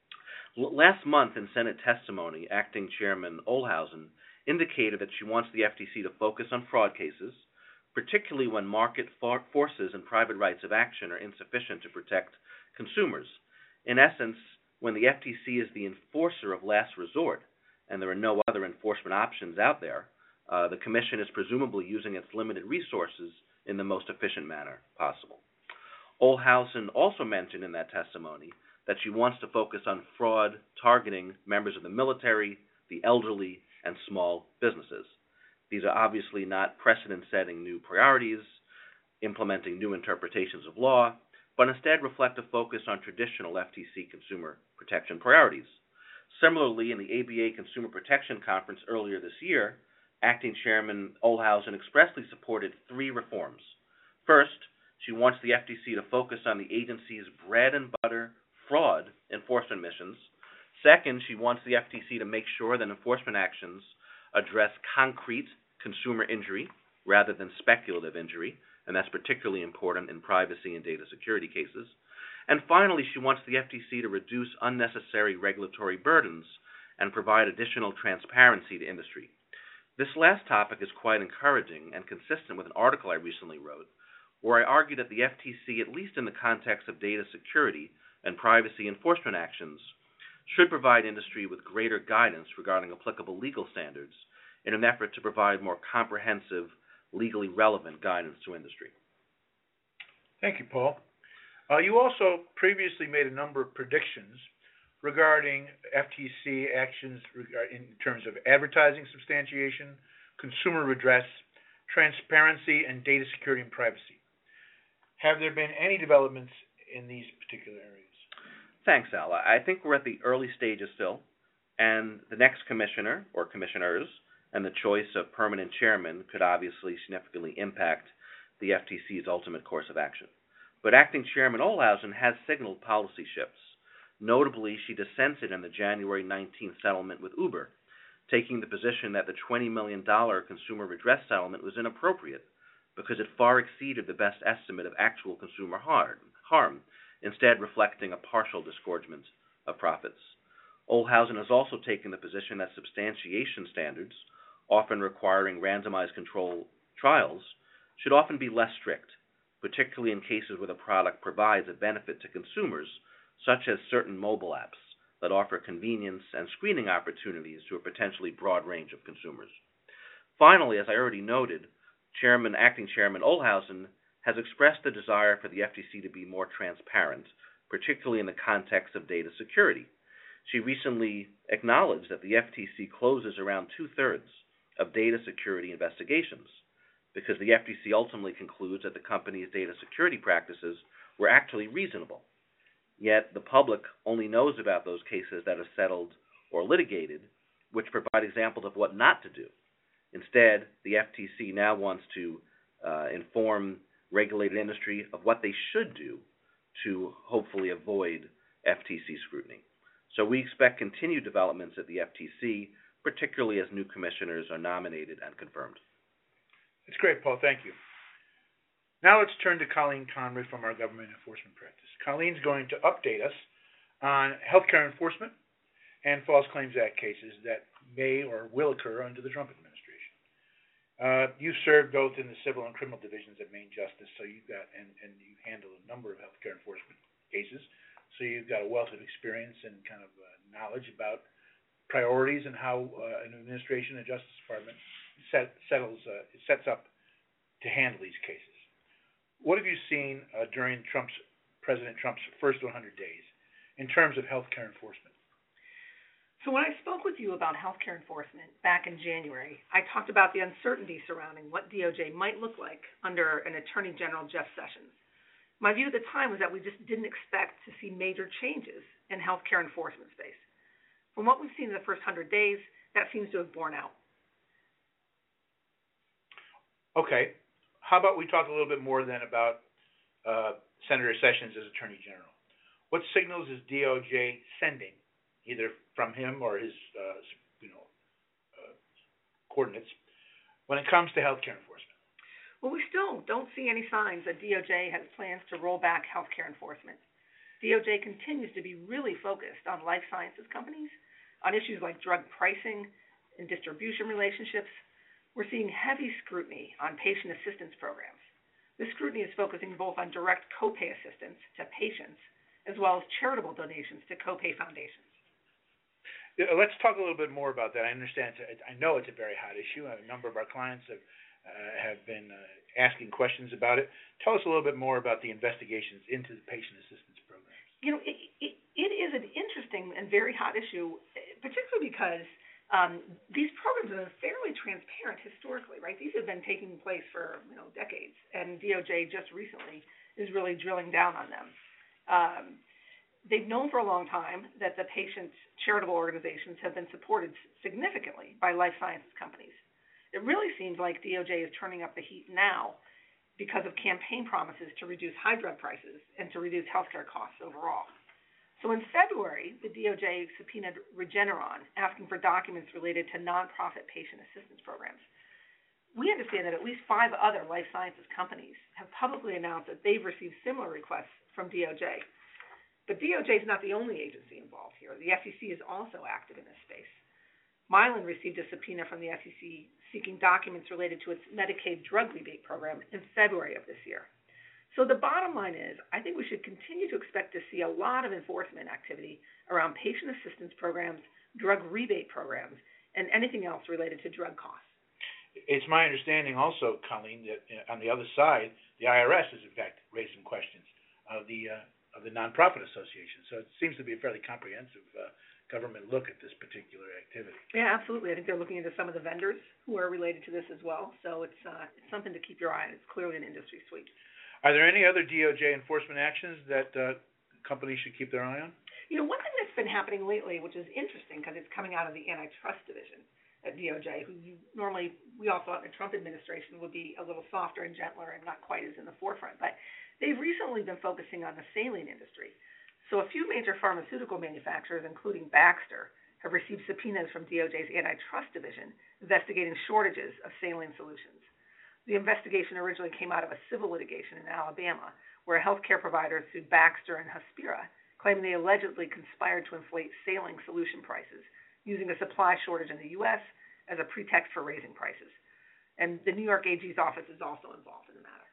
L- last month in Senate testimony, Acting Chairman Ohlhausen indicated that she wants the F T C to focus on fraud cases, particularly when market for- forces and private rights of action are insufficient to protect consumers. In essence, when the F T C is the enforcer of last resort and there are no other enforcement options out there, uh, the Commission is presumably using its limited resources in the most efficient manner possible. Ohlhausen also mentioned in that testimony that she wants to focus on fraud targeting members of the military, the elderly, and small businesses. These are obviously not precedent-setting new priorities, implementing new interpretations of law, but instead reflect a focus on traditional F T C consumer protection priorities. Similarly, in the A B A Consumer Protection Conference earlier this year, Acting Chairman Ohlhausen expressly supported three reforms. First, she wants the F T C to focus on the agency's bread-and-butter fraud enforcement missions. Second, she wants the F T C to make sure that enforcement actions address concrete consumer injury rather than speculative injury, and that's particularly important in privacy and data security cases. And finally, she wants the F T C to reduce unnecessary regulatory burdens and provide additional transparency to industry. This last topic is quite encouraging and consistent with an article I recently wrote, where I argue that the F T C, at least in the context of data security and privacy enforcement actions, should provide industry with greater guidance regarding applicable legal standards in an effort to provide more comprehensive, legally relevant guidance to industry. Thank you, Paul. Uh, you also previously made a number of predictions regarding F T C actions regard, in terms of advertising substantiation, consumer redress, transparency, and data security and privacy. Have there been any developments in these particular areas? Thanks, Al. I think we're at the early stages still, and the next commissioner or commissioners and the choice of permanent chairman could obviously significantly impact the F T C's ultimate course of action. But Acting Chairman Ohlhausen has signaled policy shifts. Notably, she dissented in the January nineteenth settlement with Uber, taking the position that the twenty million dollars consumer redress settlement was inappropriate because it far exceeded the best estimate of actual consumer harm, instead reflecting a partial disgorgement of profits. Ohlhausen has also taken the position that substantiation standards, often requiring randomized control trials, should often be less strict, particularly in cases where the product provides a benefit to consumers, such as certain mobile apps that offer convenience and screening opportunities to a potentially broad range of consumers. Finally, as I already noted, Chairman, Acting Chairman Ohlhausen has expressed the desire for the F T C to be more transparent, particularly in the context of data security. She recently acknowledged that the F T C closes around two-thirds of data security investigations because the F T C ultimately concludes that the company's data security practices were actually reasonable. Yet the public only knows about those cases that are settled or litigated, which provide examples of what not to do. Instead, the F T C now wants to uh, inform regulated industry of what they should do to hopefully avoid F T C scrutiny. So we expect continued developments at the F T C, particularly as new commissioners are nominated and confirmed. That's great, Paul. Thank you. Now let's turn to Colleen Conroy from our Government Enforcement Practice. Colleen's going to update us on healthcare enforcement and False Claims Act cases that may or will occur under the Trump administration. Uh, you've served both in the civil and criminal divisions at Maine Justice, so you've got, and, and you handle a number of healthcare enforcement cases, so you've got a wealth of experience and kind of uh, knowledge about priorities and how uh, an administration and Justice Department set, settles, uh, sets up to handle these cases. What have you seen uh, during Trump's, President Trump's first one hundred days in terms of healthcare enforcement? So when I spoke with you about healthcare enforcement back in January, I talked about the uncertainty surrounding what D O J might look like under an Attorney General Jeff Sessions. My view at the time was that we just didn't expect to see major changes in healthcare enforcement space. From what we've seen in the first hundred days, that seems to have borne out. Okay. How about we talk a little bit more then about uh, Senator Sessions as Attorney General? What signals is D O J sending, either from him or his, uh, you know, uh, coordinates, when it comes to healthcare enforcement? Well, we still don't see any signs that D O J has plans to roll back healthcare enforcement. D O J continues to be really focused on life sciences companies, on issues like drug pricing and distribution relationships. We're seeing heavy scrutiny on patient assistance programs. This scrutiny is focusing both on direct copay assistance to patients as well as charitable donations to copay foundations. Yeah, let's talk a little bit more about that. I understand. It's, I know it's a very hot issue. A number of our clients have uh, have been uh, asking questions about it. Tell us a little bit more about the investigations into the patient assistance programs. You know, it, it, it is an interesting and very hot issue, particularly because um, these programs have been fairly transparent historically, right? These have been taking place for, you know, decades, and D O J just recently is really drilling down on them. Um, they've known for a long time that the patient charitable organizations have been supported significantly by life sciences companies. It really seems like D O J is turning up the heat now because of campaign promises to reduce high drug prices and to reduce healthcare costs overall. So in February, the D O J subpoenaed Regeneron, asking for documents related to nonprofit patient assistance programs. We understand that at least five other life sciences companies have publicly announced that they've received similar requests from D O J. But D O J is not the only agency involved here. The F C C is also active in this space. Mylan received a subpoena from the F C C seeking documents related to its Medicaid drug rebate program in February of this year. So the bottom line is, I think we should continue to expect to see a lot of enforcement activity around patient assistance programs, drug rebate programs, and anything else related to drug costs. It's my understanding also, Colleen, that uh, on the other side, the I R S has in fact raised some questions of the uh, of the nonprofit association. So it seems to be a fairly comprehensive uh, government look at this particular activity. Yeah, absolutely. I think they're looking into some of the vendors who are related to this as well. So it's uh, it's something to keep your eye on. It's clearly an industry sweep. Are there any other D O J enforcement actions that uh, companies should keep their eye on? You know, one thing that's been happening lately, which is interesting because it's coming out of the antitrust division at D O J, who you normally, we all thought in the Trump administration would be a little softer and gentler and not quite as in the forefront. But they've recently been focusing on the saline industry. So a few major pharmaceutical manufacturers, including Baxter, have received subpoenas from D O J's antitrust division investigating shortages of saline solutions. The investigation originally came out of a civil litigation in Alabama, where a healthcare provider sued Baxter and Hospira, claiming they allegedly conspired to inflate saline solution prices, using a supply shortage in the U S as a pretext for raising prices. And the New York A G's office is also involved in the matter.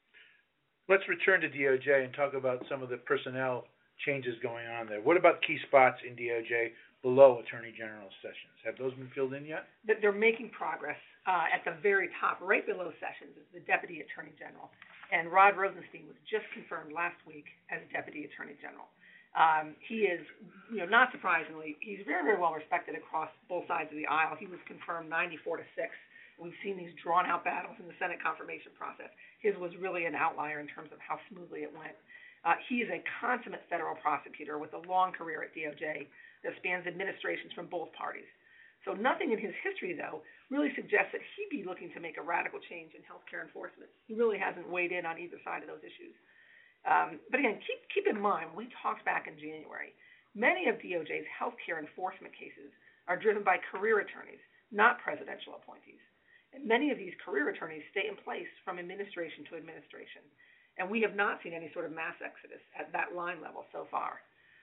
Let's return to D O J and talk about some of the personnel changes going on there. What about key spots in D O J below Attorney General Sessions? Have those been filled in yet? They're making progress. Uh, at the very top, right below Sessions, is the Deputy Attorney General. And Rod Rosenstein was just confirmed last week as Deputy Attorney General. Um, he is, you know, not surprisingly, he's very, very well respected across both sides of the aisle. He was confirmed ninety-four to six. We've seen these drawn-out battles in the Senate confirmation process. His was really an outlier in terms of how smoothly it went. Uh, he is a consummate federal prosecutor with a long career at D O J that spans administrations from both parties. So nothing in his history, though, really suggests that he'd be looking to make a radical change in healthcare enforcement. He really hasn't weighed in on either side of those issues. Um, but again, keep keep in mind, we talked back in January, many of D O J's healthcare enforcement cases are driven by career attorneys, not presidential appointees. And many of these career attorneys stay in place from administration to administration. And we have not seen any sort of mass exodus at that line level so far.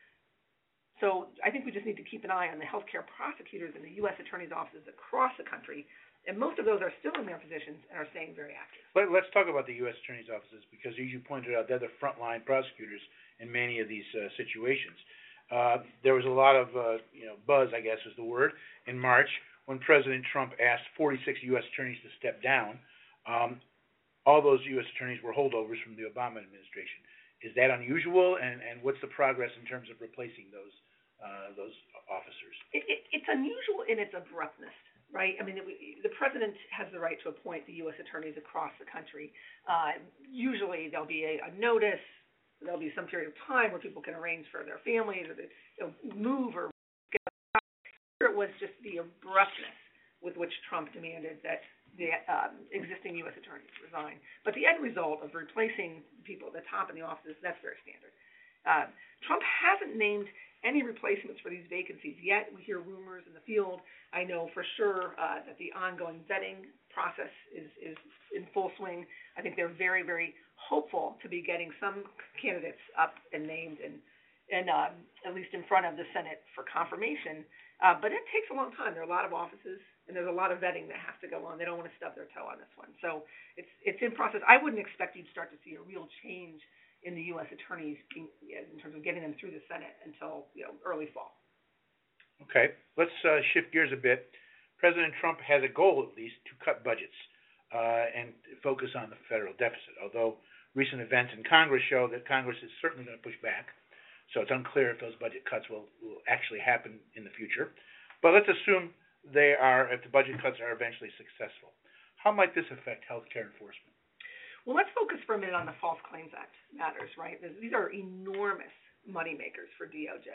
So I think we just need to keep an eye on the healthcare prosecutors in the U S attorneys' offices across the country, and most of those are still in their positions and are staying very active. Let, let's talk about the U S attorneys' offices because, as you pointed out, they're the frontline prosecutors in many of these uh, situations. Uh, there was a lot of uh, you know buzz, I guess is the word, in March when President Trump asked forty-six U S attorneys to step down. Um, all those U S attorneys were holdovers from the Obama administration. Is that unusual, and, and what's the progress in terms of replacing those uh, those officers? It, it, it's unusual in its abruptness, right? I mean, it, the president has the right to appoint the U S attorneys across the country. Uh, usually there'll be a, a notice, there'll be some period of time where people can arrange for their families or to you know, move or get out. Here it was just the abruptness with which Trump demanded that the um, existing U S attorneys resign. But the end result of replacing people at the top in the offices, that's very standard. Uh, Trump hasn't named any replacements for these vacancies yet. We hear rumors in the field. I know for sure uh, that the ongoing vetting process is, is in full swing. I think they're very, very hopeful to be getting some candidates up and named and, and um, at least in front of the Senate for confirmation. Uh, but it takes a long time. There are a lot of offices, and there's a lot of vetting that has to go on. They don't want to stub their toe on this one. So it's it's in process. I wouldn't expect you'd start to see a real change in the U S attorneys being, in terms of getting them through the Senate until you know early fall. Okay, let's uh, shift gears a bit. President Trump has a goal, at least, to cut budgets uh, and focus on the federal deficit, although recent events in Congress show that Congress is certainly going to push back. So it's unclear if those budget cuts will, will actually happen in the future. But let's assume they are, if the budget cuts are eventually successful. How might this affect health care enforcement? Well, let's focus for a minute on the False Claims Act matters, right? These are enormous moneymakers for D O J.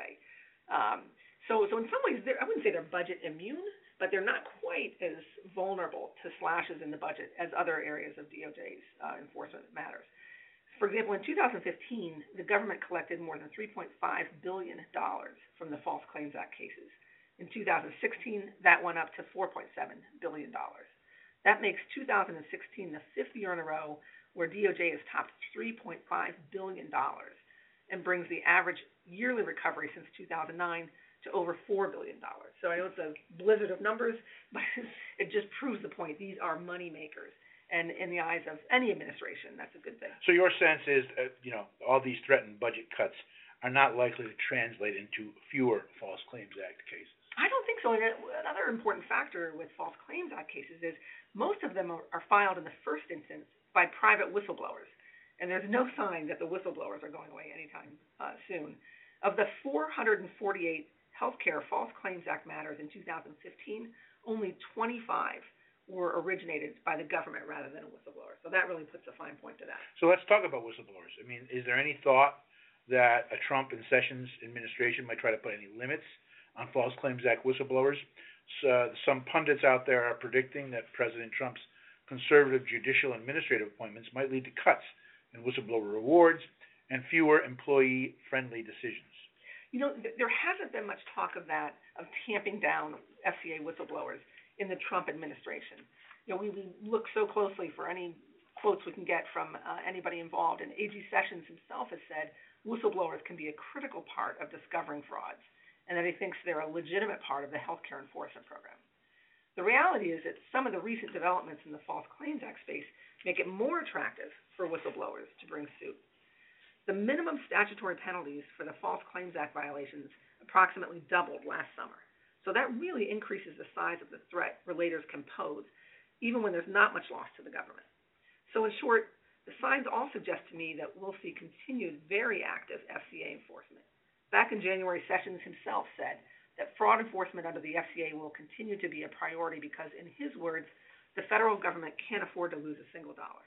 Um, so, so in some ways, I wouldn't say they're budget immune, but they're not quite as vulnerable to slashes in the budget as other areas of D O J's uh, enforcement matters. For example, in two thousand fifteen, the government collected more than three point five billion dollars from the False Claims Act cases. In two thousand sixteen, that went up to four point seven billion dollars. That makes two thousand sixteen the fifth year in a row where D O J has topped three point five billion dollars and brings the average yearly recovery since two thousand nine to over four billion dollars. So I know it's a blizzard of numbers, but it just proves the point. These are money makers. And in the eyes of any administration, that's a good thing. So your sense is, uh, you know, all these threatened budget cuts are not likely to translate into fewer False Claims Act cases? I don't think so. And another important factor with False Claims Act cases is most of them are, are filed in the first instance by private whistleblowers. And there's no sign that the whistleblowers are going away anytime uh, soon. Of the four hundred forty-eight healthcare False Claims Act matters in two thousand fifteen, only twenty-five were originated by the government rather than a whistleblower. So that really puts a fine point to that. So let's talk about whistleblowers. I mean, is there any thought that a Trump and Sessions administration might try to put any limits on False Claims Act whistleblowers? So, some pundits out there are predicting that President Trump's conservative judicial administrative appointments might lead to cuts in whistleblower rewards and fewer employee-friendly decisions. You know, th- there hasn't been much talk of that, of tamping down F C A whistleblowers in the Trump administration. You know, we, we look so closely for any quotes we can get from uh, anybody involved, and A G Sessions himself has said whistleblowers can be a critical part of discovering frauds, and that he thinks they're a legitimate part of the healthcare enforcement program. The reality is that some of the recent developments in the False Claims Act space make it more attractive for whistleblowers to bring suit. The minimum statutory penalties for the False Claims Act violations approximately doubled last summer. So that really increases the size of the threat relators can pose, even when there's not much loss to the government. So in short, the signs all suggest to me that we'll see continued very active F C A enforcement. Back in January, Sessions himself said that fraud enforcement under the F C A will continue to be a priority because, in his words, the federal government can't afford to lose a single dollar.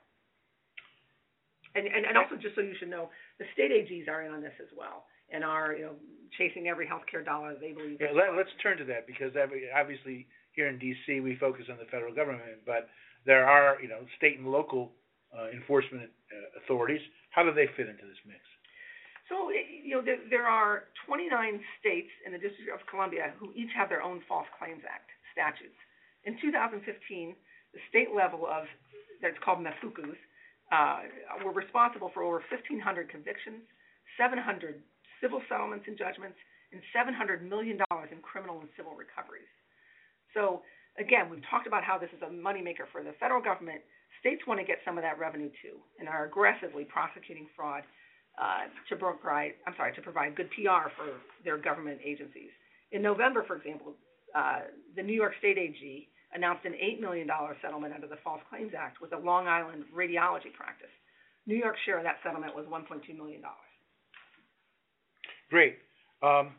And, and, and also, just so you should know, the state A Gs are in on this as well and are, you know, chasing every healthcare dollar they believe. Yeah, let, let's turn to that because obviously here in D C we focus on the federal government, but there are, you know, state and local uh, enforcement uh, authorities. How do they fit into this mix? So, you know, there, there are twenty-nine states in the District of Columbia who each have their own False Claims Act statutes. In two thousand fifteen, the state level of, that's called MAFUCUs, uh, were responsible for over fifteen hundred convictions, seven hundred civil settlements and judgments, and seven hundred million dollars in criminal and civil recoveries. So, again, we've talked about how this is a moneymaker for the federal government. States want to get some of that revenue too, and are aggressively prosecuting fraud uh, to provide, I'm sorry, to provide good P R for their government agencies. In November, for example, uh, the New York State A G announced an eight million dollars settlement under the False Claims Act with a Long Island radiology practice. New York's share of that settlement was one point two million dollars. Great. Um,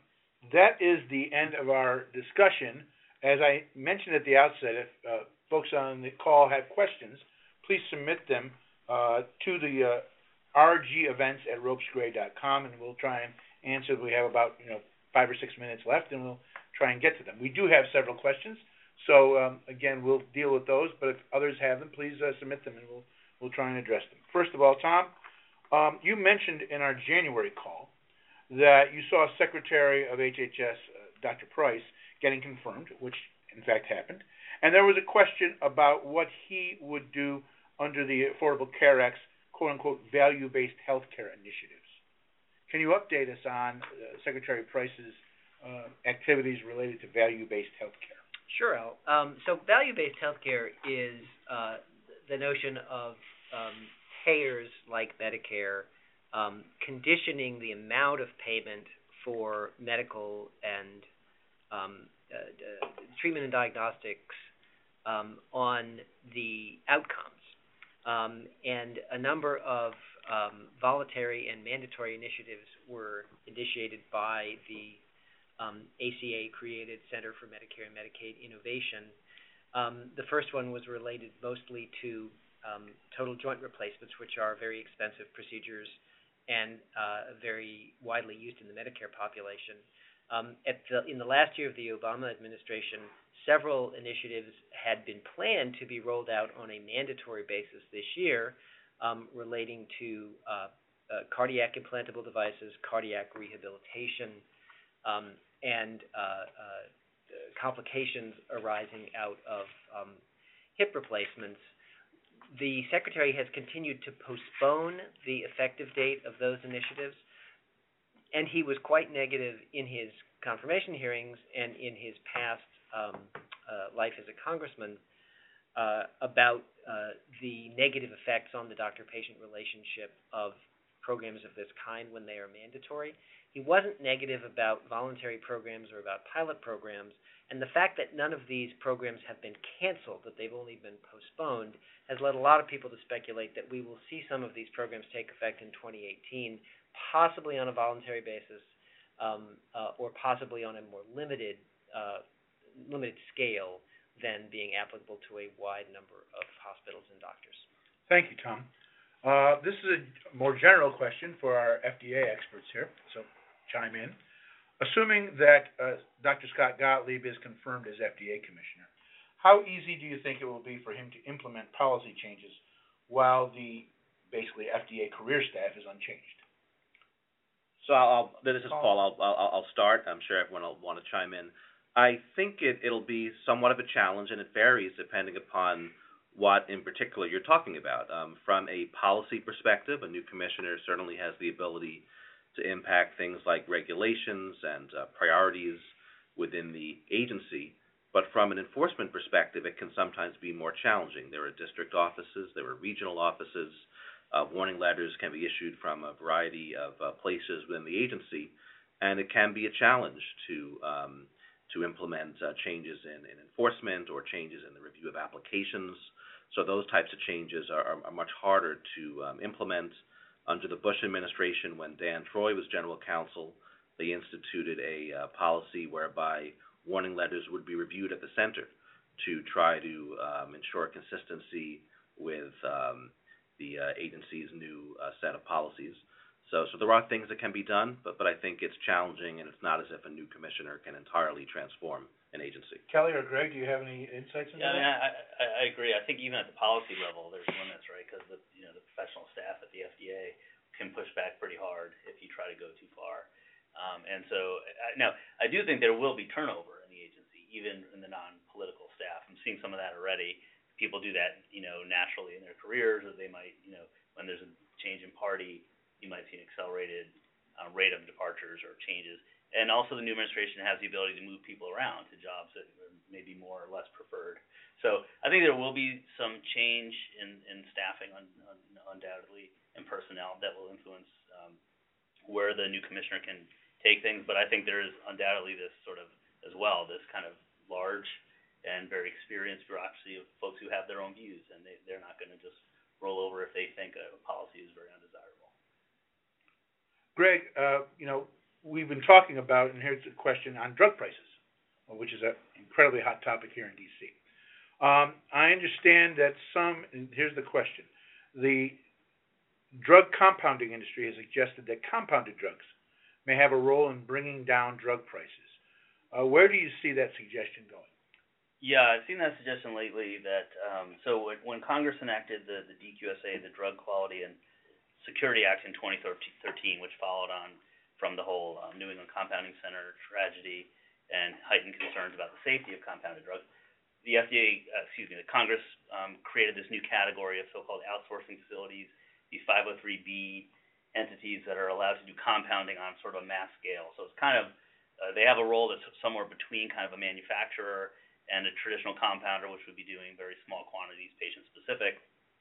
that is the end of our discussion. As I mentioned at the outset, if uh, folks on the call have questions, please submit them uh, to the uh, r g events at ropes gray dot com, and we'll try and answer. We have about you know five or six minutes left, and we'll try and get to them. We do have several questions, so um, again, we'll deal with those. But if others have them, please uh, submit them, and we'll we'll try and address them. First of all, Tom, um, you mentioned in our January call that you saw Secretary of H H S, uh, Doctor Price, getting confirmed, which in fact happened. And there was a question about what he would do under the Affordable Care Act's quote-unquote value-based health care initiatives. Can you update us on uh, Secretary Price's uh, activities related to value-based health care? Sure, Al. Um, so value-based health care is uh, the notion of um, payers like Medicare Um, conditioning the amount of payment for medical and um, uh, uh, treatment and diagnostics um, on the outcomes. Um, and a number of um, voluntary and mandatory initiatives were initiated by the um, A C A-created Center for Medicare and Medicaid Innovation. Um, the first one was related mostly to um, total joint replacements, which are very expensive procedures and uh, very widely used in the Medicare population. Um, at the, in the last year of the Obama administration, several initiatives had been planned to be rolled out on a mandatory basis this year um, relating to uh, uh, cardiac implantable devices, cardiac rehabilitation, um, and uh, uh, complications arising out of um, hip replacements. The Secretary has continued to postpone the effective date of those initiatives, and he was quite negative in his confirmation hearings and in his past um, uh, life as a congressman uh, about uh, the negative effects on the doctor-patient relationship of programs of this kind when they are mandatory. He wasn't negative about voluntary programs or about pilot programs, and the fact that none of these programs have been canceled, that they've only been postponed, has led a lot of people to speculate that we will see some of these programs take effect in twenty eighteen, possibly on a voluntary basis, um, uh, or possibly on a more limited uh, limited scale than being applicable to a wide number of hospitals and doctors. Thank you, Tom. Uh, this is a more general question for our F D A experts here, so chime in. Assuming that uh, Doctor Scott Gottlieb is confirmed as F D A Commissioner, how easy do you think it will be for him to implement policy changes while the basically F D A career staff is unchanged? So I'll, this is Paul. I'll, I'll, I'll start. I'm sure everyone will want to chime in. I think it, it'll be somewhat of a challenge, and it varies depending upon what in particular you're talking about. Um, from a policy perspective, a new commissioner certainly has the ability to impact things like regulations and uh, priorities within the agency. But from an enforcement perspective, it can sometimes be more challenging. There are district offices, there are regional offices. Uh, warning letters can be issued from a variety of uh, places within the agency, and it can be a challenge to um, to implement uh, changes in, in enforcement or changes in the review of applications. So those types of changes are, are much harder to um, implement. Under the Bush administration, when Dan Troy was general counsel, they instituted a uh, policy whereby warning letters would be reviewed at the center to try to um, ensure consistency with um, the uh, agency's new uh, set of policies. So, so there are things that can be done, but, but I think it's challenging, and it's not as if a new commissioner can entirely transform an agency. Kelly or Greg, do you have any insights on yeah, that? Yeah, I, mean, I, I agree. I think even at the policy level, there's limits, right? Because the you know the professional staff at the F D A can push back pretty hard if you try to go too far. Um, and so I, now I do think there will be turnover in the agency, even in the non-political staff. I'm seeing some of that already. People do that, you know, naturally in their careers, or they might, you know, when there's a change in party, you might see an accelerated uh, rate of departures or changes. And also the new administration has the ability to move people around to jobs that are maybe more or less preferred. So I think there will be some change in, in staffing, un, un, undoubtedly, and personnel that will influence um, where the new commissioner can take things. But I think there is undoubtedly this sort of, as well, this kind of large and very experienced bureaucracy of folks who have their own views, and they, they're not going to just roll over if they think a policy is very undesirable. Greg, uh, you know, we've been talking about, and here's a question on drug prices, which is an incredibly hot topic here in D C. Um, I understand that some, and here's the question, the drug compounding industry has suggested that compounded drugs may have a role in bringing down drug prices. Uh, where do you see that suggestion going? Yeah, I've seen that suggestion lately that, um, so when, when Congress enacted the, the D Q S A, the Drug Quality and Security Act in twenty thirteen, which followed on from the whole um, New England Compounding Center tragedy and heightened concerns about the safety of compounded drugs, the F D A, uh, excuse me, the Congress um, created this new category of so-called outsourcing facilities, these five oh three B entities that are allowed to do compounding on sort of a mass scale. So it's kind of, uh, they have a role that's somewhere between kind of a manufacturer and a traditional compounder, which would be doing very small quantities, patient-specific.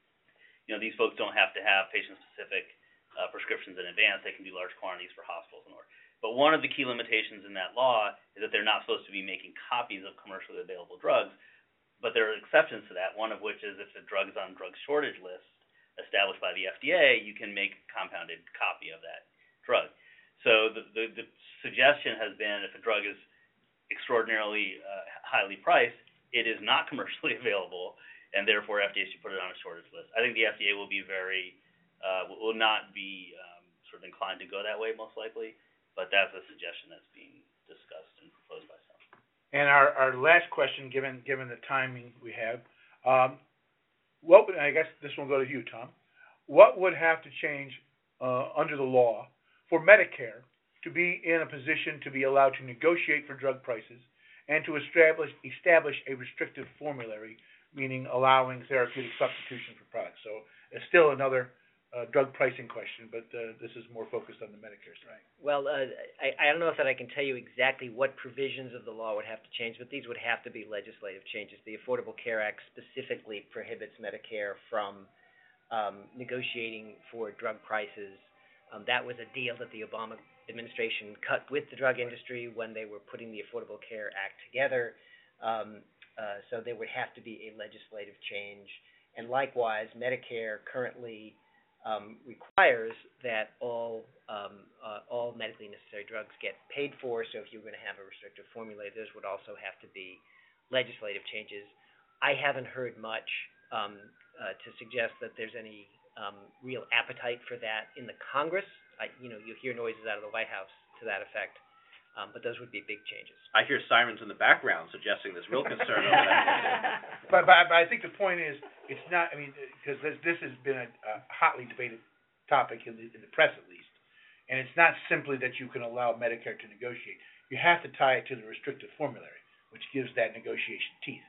You know, these folks don't have to have patient-specific uh, prescriptions in advance. They can do large quantities for hospitals and more. But one of the key limitations in that law is that they're not supposed to be making copies of commercially available drugs. But there are exceptions to that, one of which is if the drug is on drug shortage list established by the F D A, you can make a compounded copy of that drug. So the, the, the suggestion has been if a drug is extraordinarily uh, highly priced, it is not commercially available, and therefore F D A should put it on a shortage list. I think the F D A will be very, uh, will not be um, sort of inclined to go that way, most likely, but that's a suggestion that's being discussed and proposed by some. And our, our last question, given given the timing we have, um, what would, I guess this will go to you, Tom. What would have to change uh, under the law for Medicare to be in a position to be allowed to negotiate for drug prices and to establish establish a restrictive formulary, meaning allowing therapeutic substitution for products? So it's still another uh, drug pricing question, but uh, this is more focused on the Medicare side. Well, uh, I, I don't know if that I can tell you exactly what provisions of the law would have to change, but these would have to be legislative changes. The Affordable Care Act specifically prohibits Medicare from um, negotiating for drug prices. Um, that was a deal that the Obama administration cut with the drug industry when they were putting the Affordable Care Act together. Um, uh, so there would have to be a legislative change. And likewise, Medicare currently um, requires that all um, uh, all medically necessary drugs get paid for. So if you're going to have a restrictive formula, those would also have to be legislative changes. I haven't heard much um, uh, to suggest that there's any um, real appetite for that in the Congress. I, you know, you hear noises out of the White House to that effect, um, but those would be big changes. I hear sirens in the background suggesting there's real concern over that. But, but, but I think the point is, it's not, I mean, because this, this has been a, a hotly debated topic in the, in the press at least, and it's not simply that you can allow Medicare to negotiate. You have to tie it to the restrictive formulary, which gives that negotiation teeth.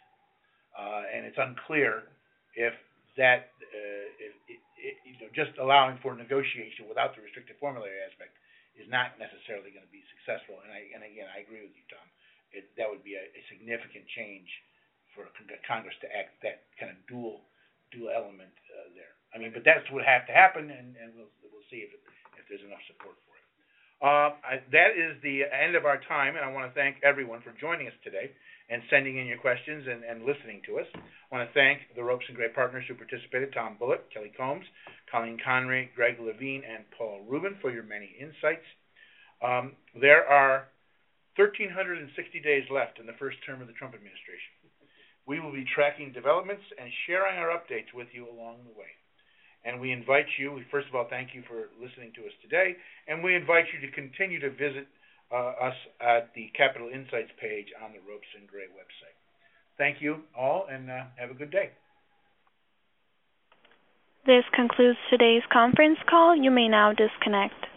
Uh, and it's unclear if that, uh, if, it, it, you know, just allowing for negotiation without the restrictive formulary aspect is not necessarily going to be successful. And I, and again, I agree with you, Tom. It, that would be a, a significant change for Congress to act that kind of dual, dual element uh, there. I mean, but that's what have to happen, and, and we'll we'll see if it, if there's enough support for it. Uh, I, that is the end of our time, and I want to thank everyone for joining us today and sending in your questions and, and listening to us. I want to thank the Ropes and Gray partners who participated: Tom Bullock, Kelly Combs, Colleen Connery, Greg Levine, and Paul Rubin, for your many insights. Um, there are one thousand three hundred sixty days left in the first term of the Trump administration. We will be tracking developments and sharing our updates with you along the way. And we invite you, we first of all thank you for listening to us today, and we invite you to continue to visit uh, us at the Capitol Insights page on the Ropes and Gray website. Thank you all, and uh, have a good day. This concludes today's conference call. You may now disconnect.